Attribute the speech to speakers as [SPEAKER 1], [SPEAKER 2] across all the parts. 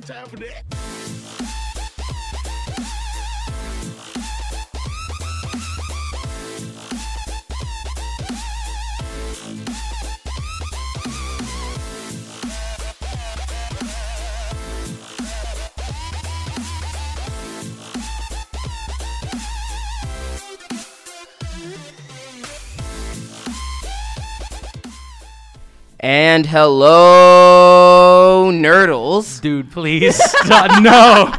[SPEAKER 1] happening?
[SPEAKER 2] And hello, Nerdles.
[SPEAKER 3] Dude, please stop. No.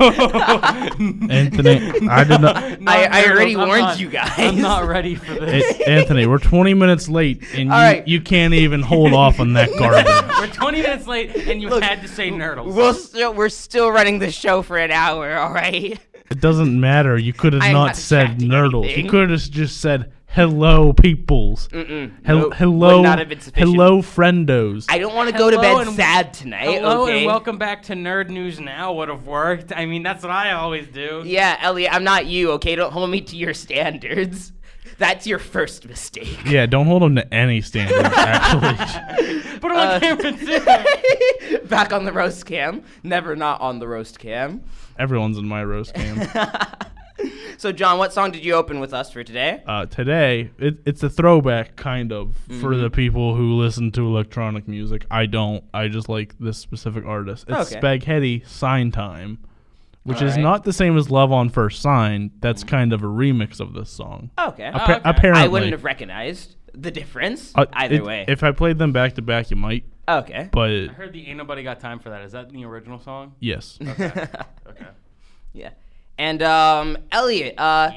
[SPEAKER 4] Anthony, I did not.
[SPEAKER 2] I already warned you guys.
[SPEAKER 3] I'm not ready for this.
[SPEAKER 4] Anthony, we're 20 minutes late, and
[SPEAKER 2] right.
[SPEAKER 4] you can't even hold off on that garbage.
[SPEAKER 3] We're 20 minutes late, and you had to say Nerdles.
[SPEAKER 2] We're still running the show for an hour, all right?
[SPEAKER 4] It doesn't matter. You could have
[SPEAKER 2] I'm
[SPEAKER 4] not
[SPEAKER 2] not
[SPEAKER 4] said
[SPEAKER 2] distracting
[SPEAKER 4] Nerdles.
[SPEAKER 2] anything.
[SPEAKER 4] You could have just said hello, peoples.
[SPEAKER 2] Nope,
[SPEAKER 4] Hello,
[SPEAKER 2] would not have been sufficient.
[SPEAKER 4] hello, friendos.
[SPEAKER 2] I don't want to go to bed
[SPEAKER 3] and-
[SPEAKER 2] sad tonight,
[SPEAKER 3] Hello
[SPEAKER 2] okay?
[SPEAKER 3] and welcome back to Nerd News Now would have worked. I mean, that's what I always do.
[SPEAKER 2] Yeah, Elliot, I'm not you, okay? Don't hold me to your standards. That's your first mistake.
[SPEAKER 4] Yeah, don't hold them to any standards, actually.
[SPEAKER 3] Put it on camera, too.
[SPEAKER 2] Back on the roast cam. Never not on the roast cam.
[SPEAKER 4] Everyone's in my roast game.
[SPEAKER 2] So, John, what song did you open with us for today?
[SPEAKER 4] Today, it's a throwback, kind of, for the people who listen to electronic music. I don't. I just like this specific artist. It's
[SPEAKER 2] Okay.
[SPEAKER 4] Spaghetti Sign Time, which is
[SPEAKER 2] Alright.
[SPEAKER 4] not the same as Love on First Sign. That's kind of a remix of this song.
[SPEAKER 2] Okay.
[SPEAKER 3] okay.
[SPEAKER 4] Apparently.
[SPEAKER 2] I wouldn't have recognized the difference either way.
[SPEAKER 4] If I played them back to back, you might.
[SPEAKER 2] Okay.
[SPEAKER 4] But
[SPEAKER 3] I heard the Ain't Nobody Got Time for That. Is that the original song?
[SPEAKER 4] yes.
[SPEAKER 3] Okay.
[SPEAKER 2] Yeah. And, Elliot,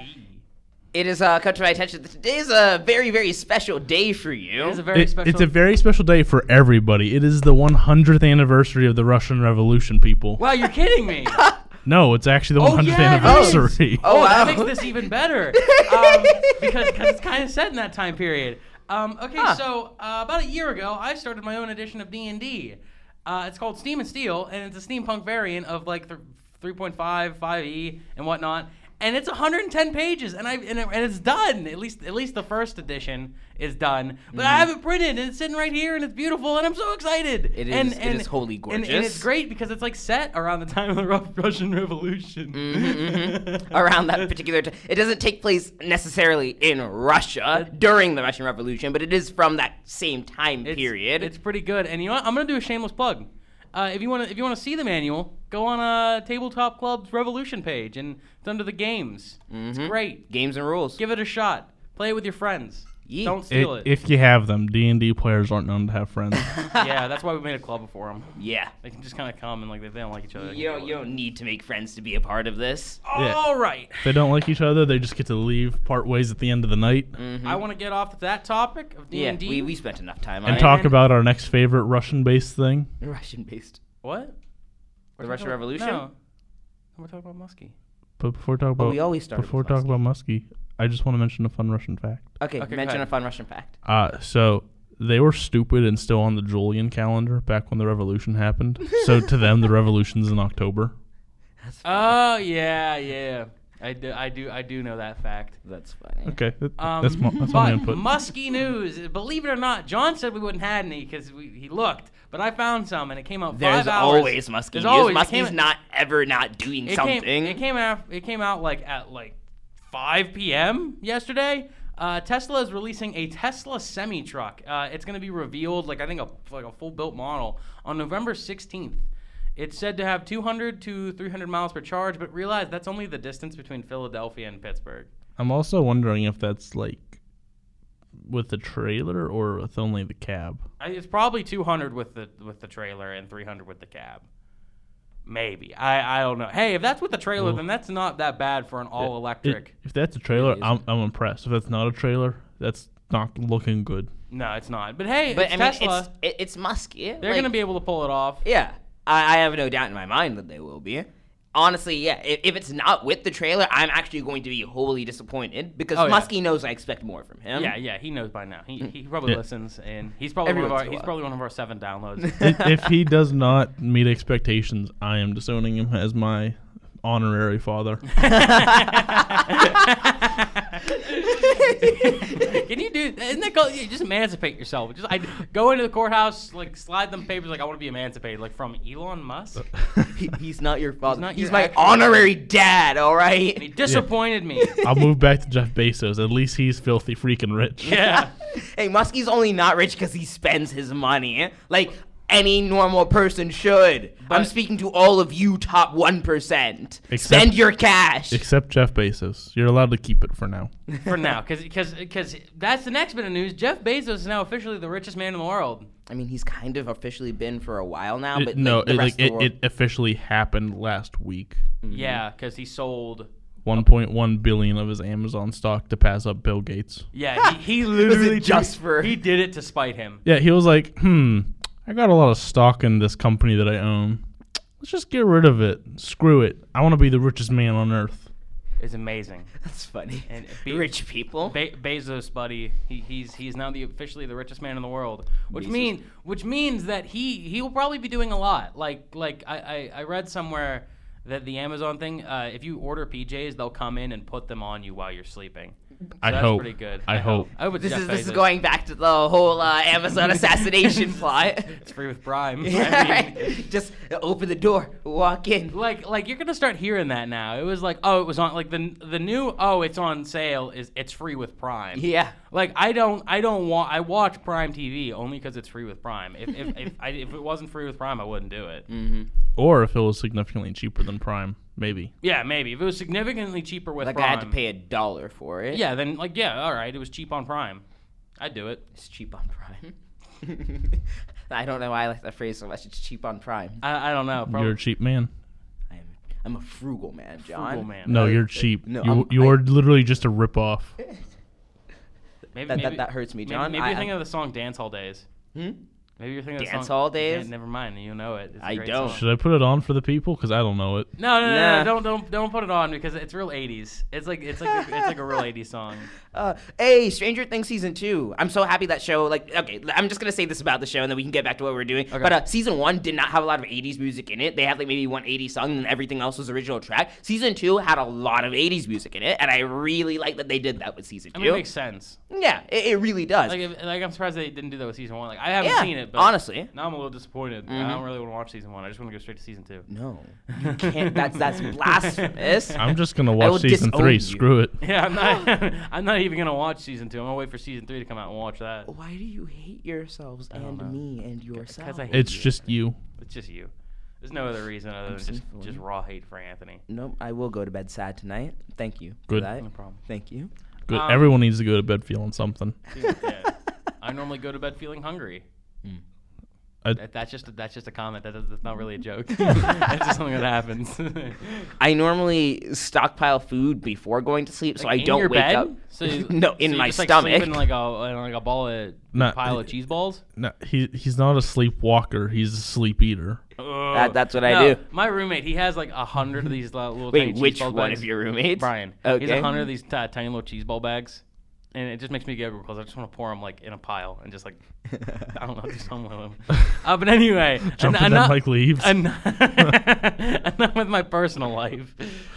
[SPEAKER 2] it has come to my attention that today is a very, very special day for you.
[SPEAKER 3] It is a very special...
[SPEAKER 4] It's a very special day for everybody. It is the 100th anniversation of the Russian Revolution, people.
[SPEAKER 3] Wow, you're kidding me.
[SPEAKER 4] No, it's actually the
[SPEAKER 3] Oh,
[SPEAKER 4] 100th
[SPEAKER 3] yeah, it is.
[SPEAKER 4] anniversary.
[SPEAKER 2] Oh, wow.
[SPEAKER 3] That makes this even better. Because it's kind of set in that time period. So about a year ago, I started my own edition of D&D. It's called Steam and Steel, and it's a steampunk variant of like 3.5, 5e, and whatnot. And it's 110 pages, and it's done. At least the first edition is done. But I have it printed, and it's sitting right here, and it's beautiful, and I'm so excited.
[SPEAKER 2] It is-
[SPEAKER 3] And,
[SPEAKER 2] it is wholly gorgeous.
[SPEAKER 3] And it's great because it's like set around the time of the Russian Revolution.
[SPEAKER 2] Around that particular time. It doesn't take place necessarily in Russia during the Russian Revolution, but it is from that same time period.
[SPEAKER 3] It's pretty good. And you know what? I'm gonna do a shameless plug. If you want to see the manual, go on Tabletop Club's Revolution page, and it's under the games. It's great.
[SPEAKER 2] Games and rules.
[SPEAKER 3] Give it a shot. Play it with your friends.
[SPEAKER 2] Yeet.
[SPEAKER 3] Don't steal it.
[SPEAKER 4] If you have them, D&D players aren't known to have friends.
[SPEAKER 3] Yeah, that's why we made a club for them.
[SPEAKER 2] Yeah.
[SPEAKER 3] They can just kind of come and like if they don't like each other. they
[SPEAKER 2] You
[SPEAKER 3] can
[SPEAKER 2] don't need to make friends to be a part of this.
[SPEAKER 4] Yeah.
[SPEAKER 3] All right.
[SPEAKER 4] If they don't like each other, they just get to leave, part ways at the end of the night,
[SPEAKER 3] I want to get off that topic of
[SPEAKER 2] Yeah,
[SPEAKER 3] D&D.
[SPEAKER 2] we spent enough time on
[SPEAKER 4] and
[SPEAKER 2] it.
[SPEAKER 4] talk about our next favorite Russian-based thing.
[SPEAKER 2] Russian-based.
[SPEAKER 3] What?
[SPEAKER 2] The Russian Revolution?
[SPEAKER 3] No. We're talking about Muskie.
[SPEAKER 4] But before we talk about
[SPEAKER 2] we always start
[SPEAKER 4] before
[SPEAKER 2] with
[SPEAKER 4] we talk about Muskie, I just want to mention a fun Russian fact.
[SPEAKER 2] Okay,
[SPEAKER 3] Okay,
[SPEAKER 2] mention
[SPEAKER 3] go
[SPEAKER 2] a
[SPEAKER 3] ahead.
[SPEAKER 2] fun Russian fact.
[SPEAKER 4] So they were stupid and still on the Julian calendar back when the revolution happened. So to them, the revolution's in October.
[SPEAKER 3] Oh yeah. I do know that fact.
[SPEAKER 2] That's funny.
[SPEAKER 4] Okay, that's
[SPEAKER 3] But
[SPEAKER 4] my input.
[SPEAKER 3] Muskie news, believe it or not, John said we wouldn't have any because he looked, but I found some and it came out 5
[SPEAKER 2] There's
[SPEAKER 3] hours.
[SPEAKER 2] always Muskie
[SPEAKER 3] There's
[SPEAKER 2] news.
[SPEAKER 3] always- it
[SPEAKER 2] Muskie's
[SPEAKER 3] came-
[SPEAKER 2] not ever not doing something.
[SPEAKER 3] It came out like at 5 p.m. yesterday. Tesla is releasing a Tesla semi truck. It's going to be revealed, I think a full built model on November 16th. It's said to have 200 to 300 miles per charge, but realize that's only the distance between Philadelphia and Pittsburgh.
[SPEAKER 4] I'm also wondering if that's with the trailer or with only the cab.
[SPEAKER 3] It's probably 200 with the trailer and 300 with the cab. Maybe. I don't know. Hey, if that's with the trailer, then that's not that bad for an all electric.
[SPEAKER 4] If that's a trailer,
[SPEAKER 2] It
[SPEAKER 4] I'm impressed. If that's not a trailer, that's not looking good.
[SPEAKER 3] No, it's not. But hey,
[SPEAKER 2] But
[SPEAKER 3] it's
[SPEAKER 2] I mean,
[SPEAKER 3] Tesla.
[SPEAKER 2] it's Muskie.
[SPEAKER 3] They're going to be able to pull it off.
[SPEAKER 2] Yeah, I have no doubt in my mind that they will be. Honestly, yeah. If it's not with the trailer, I'm actually going to be wholly disappointed because
[SPEAKER 3] Oh, yeah.
[SPEAKER 2] Muskie knows I expect more from him.
[SPEAKER 3] Yeah, he knows by now. He probably
[SPEAKER 4] Yeah.
[SPEAKER 3] listens, and he's probably
[SPEAKER 2] Every
[SPEAKER 3] one of
[SPEAKER 2] once
[SPEAKER 3] our
[SPEAKER 2] in a while.
[SPEAKER 3] one of our 7 downloads.
[SPEAKER 4] If he does not meet expectations, I am disowning him as my honorary father.
[SPEAKER 3] Can you do? Isn't that called? You just emancipate yourself. Just go into the courthouse, like slide them papers, like I want to be emancipated, like from Elon Musk.
[SPEAKER 2] He's not your father.
[SPEAKER 3] not
[SPEAKER 2] He's
[SPEAKER 3] your
[SPEAKER 2] my
[SPEAKER 3] actual
[SPEAKER 2] honorary dad. All right.
[SPEAKER 3] And he disappointed me.
[SPEAKER 4] I'll move back to Jeff Bezos. At least he's filthy freaking rich.
[SPEAKER 3] Yeah.
[SPEAKER 2] Hey, Muskie's only not rich because he spends his money like any normal person should. I'm speaking to all of you top 1%. Spend your cash.
[SPEAKER 4] Except Jeff Bezos. You're allowed to keep it for now.
[SPEAKER 3] For now, because that's the next bit of news. Jeff Bezos is now officially the richest man in the world.
[SPEAKER 2] I mean, he's kind of officially been for a while now, but
[SPEAKER 4] it officially happened last week.
[SPEAKER 3] Mm-hmm. Yeah, because he sold
[SPEAKER 4] 1.1 billion of his Amazon stock to pass up Bill Gates.
[SPEAKER 3] Yeah, he literally he did it to spite him.
[SPEAKER 4] Yeah, he was like, I got a lot of stock in this company that I own. Let's just get rid of it. Screw it. I want to be the richest man on earth.
[SPEAKER 3] It's amazing.
[SPEAKER 2] That's funny.
[SPEAKER 3] And
[SPEAKER 2] rich people.
[SPEAKER 3] Bezos, buddy, he's now officially the richest man in the world, which means that he will probably be doing a lot. Like I read somewhere that the Amazon thing, if you order PJs, they'll come in and put them on you while you're sleeping. So
[SPEAKER 4] I hope.
[SPEAKER 3] Pretty good.
[SPEAKER 4] I hope.
[SPEAKER 2] This is going back to the whole Amazon assassination plot.
[SPEAKER 3] It's free with Prime.
[SPEAKER 2] Yeah, right. Just open the door, walk in.
[SPEAKER 3] Like you're gonna start hearing that now. It was like, oh, it was on like the new, oh, it's on sale, it's free with Prime.
[SPEAKER 2] Yeah.
[SPEAKER 3] Like I watch Prime TV only because it's free with Prime. If it wasn't free with Prime, I wouldn't do it.
[SPEAKER 2] Mm-hmm.
[SPEAKER 4] Or if it was significantly cheaper than Prime, maybe.
[SPEAKER 3] Yeah, maybe if it was significantly cheaper with
[SPEAKER 2] Prime.
[SPEAKER 3] Prime.
[SPEAKER 2] I had to pay $1 for it.
[SPEAKER 3] Yeah, then all right, it was cheap on Prime. I'd do it.
[SPEAKER 2] It's cheap on Prime. I don't know why I like that phrase so much. It's cheap on Prime.
[SPEAKER 3] I don't know. Probably.
[SPEAKER 4] You're a cheap man.
[SPEAKER 2] I'm a frugal man, John.
[SPEAKER 3] Frugal man.
[SPEAKER 4] No, you're cheap.
[SPEAKER 2] No,
[SPEAKER 4] you're literally just a ripoff.
[SPEAKER 3] Maybe
[SPEAKER 2] that hurts me, John.
[SPEAKER 3] Maybe you're thinking of the song "Dance Hall Days." Maybe you're thinking of the
[SPEAKER 2] Dance
[SPEAKER 3] song,
[SPEAKER 2] Hall Days.
[SPEAKER 3] Yeah, never mind, you know it. It's a
[SPEAKER 2] I
[SPEAKER 3] great
[SPEAKER 2] don't.
[SPEAKER 3] Song.
[SPEAKER 4] Should I put it on for the people? Because I don't know it.
[SPEAKER 3] No, don't put it on because it's real 80s. It's like a real 80s song.
[SPEAKER 2] Hey, Stranger Things season 2. I'm so happy that show. Okay, I'm just gonna say this about the show, and then we can get back to what we're doing. Okay. But season 1 did not have a lot of 80s music in it. They had like maybe one 80s song, and everything else was original track. Season 2 had a lot of 80s music in it, and I really like that they did that with season 2.
[SPEAKER 3] I mean, it makes sense.
[SPEAKER 2] Yeah, it really does.
[SPEAKER 3] I'm surprised they didn't do that with season 1. Like I haven't seen it, but
[SPEAKER 2] honestly,
[SPEAKER 3] now I'm a little disappointed. I don't really want to watch season 1. I just want to go straight to season 2.
[SPEAKER 2] No, you can't. That's blasphemous.
[SPEAKER 4] I'm just gonna watch season 3. Screw it.
[SPEAKER 3] Yeah, I'm not even gonna watch season 2. I'm gonna wait for season 3 to come out and watch that.
[SPEAKER 2] Why do you hate yourselves and me and yourself?
[SPEAKER 3] Because I hate
[SPEAKER 4] It's
[SPEAKER 3] you.
[SPEAKER 4] just you.
[SPEAKER 3] It's just you. There's no other reason other than just raw hate for Anthony.
[SPEAKER 2] Nope, I will go to bed sad tonight. Thank you.
[SPEAKER 4] Good.
[SPEAKER 2] For that.
[SPEAKER 3] No problem.
[SPEAKER 2] Thank you.
[SPEAKER 4] Good. Everyone needs to go to bed feeling something.
[SPEAKER 3] Yeah. I normally go to bed feeling hungry. That's just a comment. That's not really a joke. That's just something that happens.
[SPEAKER 2] I normally stockpile food before going to sleep, so I
[SPEAKER 3] in
[SPEAKER 2] don't
[SPEAKER 3] your
[SPEAKER 2] wake
[SPEAKER 3] bed?
[SPEAKER 2] up.
[SPEAKER 3] So you,
[SPEAKER 2] no, in
[SPEAKER 3] so
[SPEAKER 2] my
[SPEAKER 3] just,
[SPEAKER 2] stomach.
[SPEAKER 3] Like, sleep in like a ball of pile of cheese balls.
[SPEAKER 4] No, he's not a sleepwalker. He's a sleep eater.
[SPEAKER 2] That's what I do.
[SPEAKER 3] My roommate, he has like 100 of these little
[SPEAKER 2] Wait,
[SPEAKER 3] tiny cheese
[SPEAKER 2] which
[SPEAKER 3] ball
[SPEAKER 2] one
[SPEAKER 3] bags.
[SPEAKER 2] of your roommates?
[SPEAKER 3] Brian.
[SPEAKER 2] Okay.
[SPEAKER 3] He has 100 of these tiny little cheese ball bags. And it just makes me giggle because I just want to pour them like in a pile and just like I don't know, do something with them. But anyway,
[SPEAKER 4] Jump in them like leaves.
[SPEAKER 3] Enough with my personal life.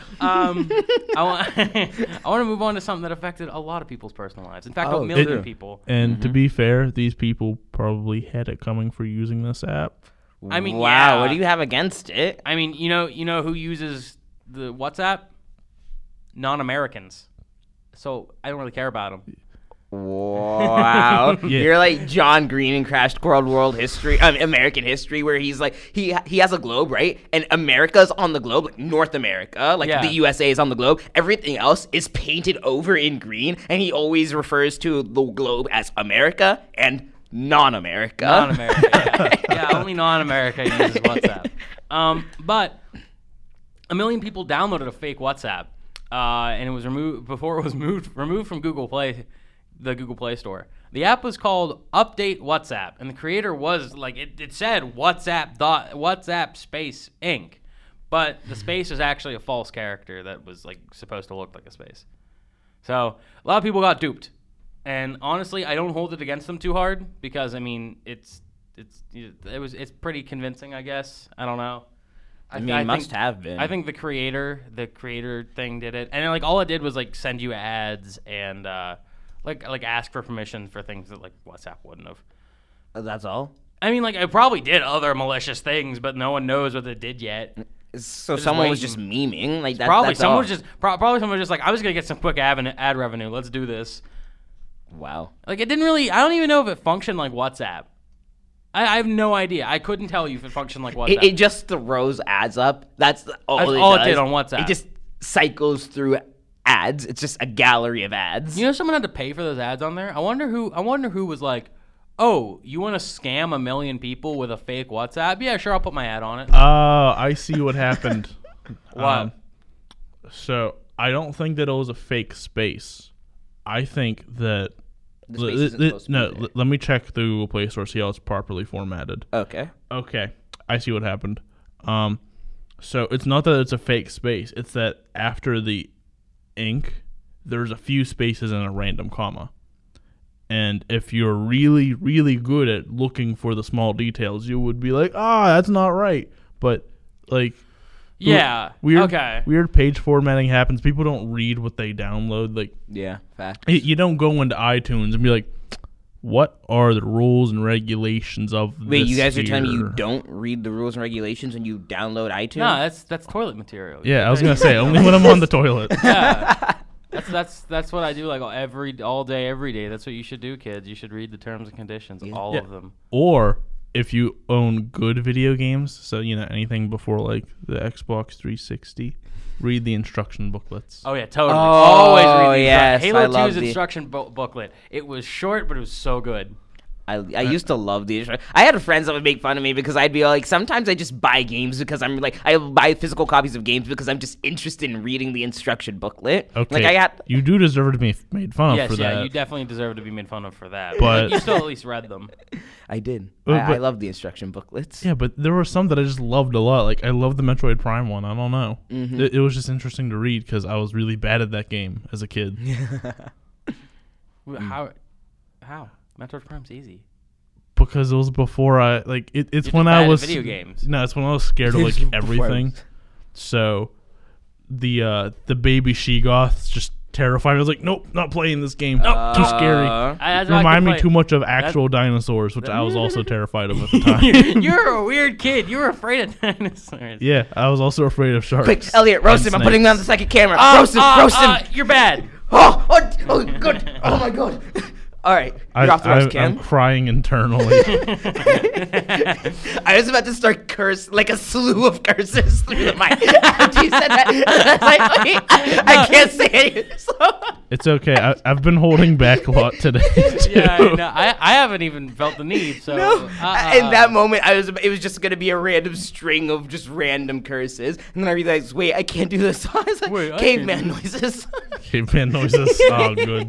[SPEAKER 3] I want to move on to something that affected a lot of people's personal lives. In fact, a million people.
[SPEAKER 4] And to be fair, these people probably had it coming for using this app.
[SPEAKER 3] I mean,
[SPEAKER 2] wow,
[SPEAKER 3] yeah.
[SPEAKER 2] what do you have against it?
[SPEAKER 3] I mean, you know who uses the WhatsApp? Non-Americans. So I don't really care about them.
[SPEAKER 2] Wow.
[SPEAKER 4] Yeah.
[SPEAKER 2] You're like John Green in Crash Course American history, where he's like, he has a globe, right? And America's on the globe, like North America, like the USA is on the globe. Everything else is painted over in green, and he always refers to the globe as America and non-America.
[SPEAKER 3] Non-America, yeah. Only non-America uses WhatsApp. But a million people downloaded a fake WhatsApp. And it was removed before it was removed from Google Play, the Google Play Store. The app was called Update WhatsApp, and the creator was like it said WhatsApp space Inc. But the space is actually a false character that was like supposed to look like a space. So a lot of people got duped, and honestly, I don't hold it against them too hard because I mean it's pretty convincing, I guess. I don't know.
[SPEAKER 2] I mean, must have been.
[SPEAKER 3] I think the creator thing did it, and like all it did was like send you ads and like ask for permission for things that like WhatsApp wouldn't have.
[SPEAKER 2] That's all.
[SPEAKER 3] I mean, like it probably did other malicious things, but no one knows what it did yet.
[SPEAKER 2] So someone was just memeing, like that.
[SPEAKER 3] Probably
[SPEAKER 2] that's
[SPEAKER 3] someone
[SPEAKER 2] all.
[SPEAKER 3] was just probably someone was just like, I was gonna get some quick ad revenue. Let's do this.
[SPEAKER 2] Wow.
[SPEAKER 3] Like it didn't really. I don't even know if it functioned like WhatsApp. I have no idea. I couldn't tell you if it functioned like WhatsApp.
[SPEAKER 2] It just throws ads up. That's all
[SPEAKER 3] it did on WhatsApp.
[SPEAKER 2] It just cycles through ads. It's just a gallery of ads.
[SPEAKER 3] You know, someone had to pay for those ads on there. I wonder who was like, oh, you want to scam 1 million people with a fake WhatsApp? Yeah, sure, I'll put my ad on it.
[SPEAKER 4] I see what happened.
[SPEAKER 3] What?
[SPEAKER 4] So I don't think that it was a fake space. I think that
[SPEAKER 2] The space isn't supposed to be there.
[SPEAKER 4] let me check the Google Play Store, see how it's properly formatted.
[SPEAKER 2] Okay.
[SPEAKER 4] Okay, I see what happened. So it's not that it's a fake space. It's that after the ink, there's a few spaces and a random comma. And if you're really, really good at looking for the small details, you would be like, that's not right. But, like...
[SPEAKER 3] Yeah.
[SPEAKER 4] Weird page formatting happens. People don't read what they download. Like,
[SPEAKER 2] yeah, facts.
[SPEAKER 4] You don't go into iTunes and be like, what are the rules and regulations of this?
[SPEAKER 2] Wait, you guys are telling me you don't read the rules and regulations when you download iTunes?
[SPEAKER 3] No, that's toilet material.
[SPEAKER 4] Yeah, I was gonna say only when I'm on the toilet.
[SPEAKER 3] Yeah. That's what I do like all day, every day. That's what you should do, kids. You should read the terms and conditions, all of them.
[SPEAKER 4] Or if you own good video games, so anything before like the Xbox 360, read the instruction booklets.
[SPEAKER 3] Oh yeah, totally. Always read the
[SPEAKER 2] yes,
[SPEAKER 3] Halo 2's instruction booklet. It was short, but it was so good.
[SPEAKER 2] I used to love the instruction. I had friends that would make fun of me because I'd be like, sometimes I just buy games because I'm like, I buy physical copies of games because I'm just interested in reading the instruction booklet.
[SPEAKER 4] Okay,
[SPEAKER 2] like
[SPEAKER 4] you do deserve to be made fun of for that.
[SPEAKER 3] Yes, yeah, you definitely deserve to be made fun of for that.
[SPEAKER 4] But
[SPEAKER 3] you still at least read them.
[SPEAKER 2] I did.
[SPEAKER 4] But
[SPEAKER 2] I love the instruction booklets.
[SPEAKER 4] Yeah, but there were some that I just loved a lot. Like I loved the Metroid Prime one. I don't know.
[SPEAKER 2] Mm-hmm.
[SPEAKER 4] It was just interesting to read because I was really bad at that game as a kid.
[SPEAKER 3] How? Metroid Prime's easy.
[SPEAKER 4] Because it was before I like it. It's
[SPEAKER 3] You're
[SPEAKER 4] when I was
[SPEAKER 3] video games.
[SPEAKER 4] No, it's when I was scared of like everything. So the baby she-goth's just terrifying. I was like, nope, not playing this game. Too scary. Remind me too much of actual dinosaurs, which I was also terrified of at the time.
[SPEAKER 3] You're a weird kid. You were afraid of dinosaurs.
[SPEAKER 4] Yeah, I was also afraid of sharks.
[SPEAKER 2] Quick, Elliot, roast him. I'm putting him on the second camera. Roast him.
[SPEAKER 3] You're bad.
[SPEAKER 2] Oh, good. Oh my god. All right, you're off the roast, Cam.
[SPEAKER 4] I'm crying internally.
[SPEAKER 2] I was about to start like a slew of curses through the mic after you said that. I was like, wait, I can't say it. So.
[SPEAKER 4] It's okay. I've been holding back a lot today. Too.
[SPEAKER 3] Yeah, I know. I haven't even felt the need. So
[SPEAKER 2] no. In that moment, it was just gonna be a random string of just random curses, and then I realized, wait, I can't do this. So I was like, caveman noises.
[SPEAKER 4] Caveman noises. Oh, good.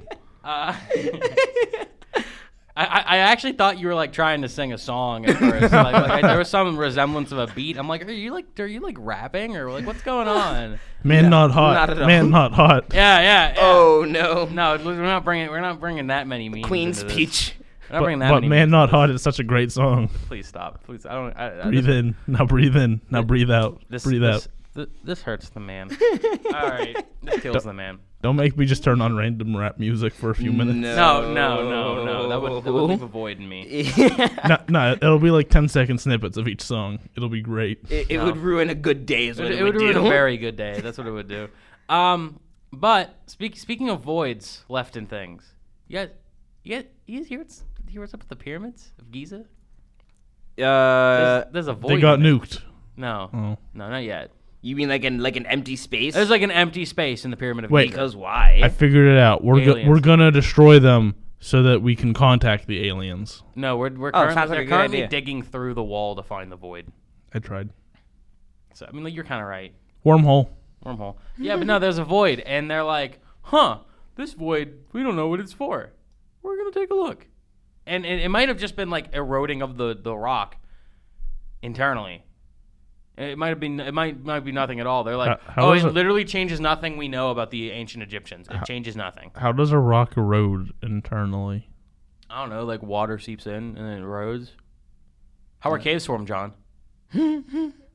[SPEAKER 3] I actually thought you were like trying to sing a song at first. There was some resemblance of a beat. I'm like, are you like rapping or like what's going on?
[SPEAKER 4] Man, not hot.
[SPEAKER 2] Not at all.
[SPEAKER 4] Man, not hot.
[SPEAKER 3] Yeah.
[SPEAKER 2] Oh no.
[SPEAKER 3] No, we're not bringing that many memes.
[SPEAKER 2] Queen's
[SPEAKER 3] into
[SPEAKER 2] Peach.
[SPEAKER 3] We're not bringing that
[SPEAKER 4] but
[SPEAKER 3] many.
[SPEAKER 4] Man, not hot is such a great song.
[SPEAKER 3] Please stop. Please,
[SPEAKER 4] Breathe in. Now breathe in. Now breathe out. Breathe out.
[SPEAKER 3] This hurts the man. All right, this kills the man.
[SPEAKER 4] Don't make me just turn on random rap music for a few minutes.
[SPEAKER 3] No. That would leave a void in me.
[SPEAKER 4] No, it'll be like 10-second snippets of each song. It'll be great.
[SPEAKER 2] It would ruin a good day. Is what it would do.
[SPEAKER 3] Ruin a very good day. That's what it would do. But speaking of voids left in things, you guys hear what's up with the pyramids of Giza? There's a void.
[SPEAKER 4] They got nuked.
[SPEAKER 3] No, not yet.
[SPEAKER 2] You mean like an empty space?
[SPEAKER 3] There's like an empty space in the pyramid of
[SPEAKER 4] Wait,
[SPEAKER 3] Giza.
[SPEAKER 2] Because why?
[SPEAKER 4] I figured it out. We're gonna destroy them so that we can contact the aliens.
[SPEAKER 3] No, we're currently digging through the wall to find the void.
[SPEAKER 4] I tried.
[SPEAKER 3] So I mean, like, you're kind of right.
[SPEAKER 4] Wormhole.
[SPEAKER 3] Yeah, but no, there's a void, and they're like, this void, we don't know what it's for. We're gonna take a look, and it might have just been like eroding of the rock internally. It might be nothing at all. They're like, it literally changes nothing we know about the ancient Egyptians. It changes nothing.
[SPEAKER 4] How does a rock erode internally?
[SPEAKER 3] I don't know, like water seeps in and then it erodes. How are caves formed, John?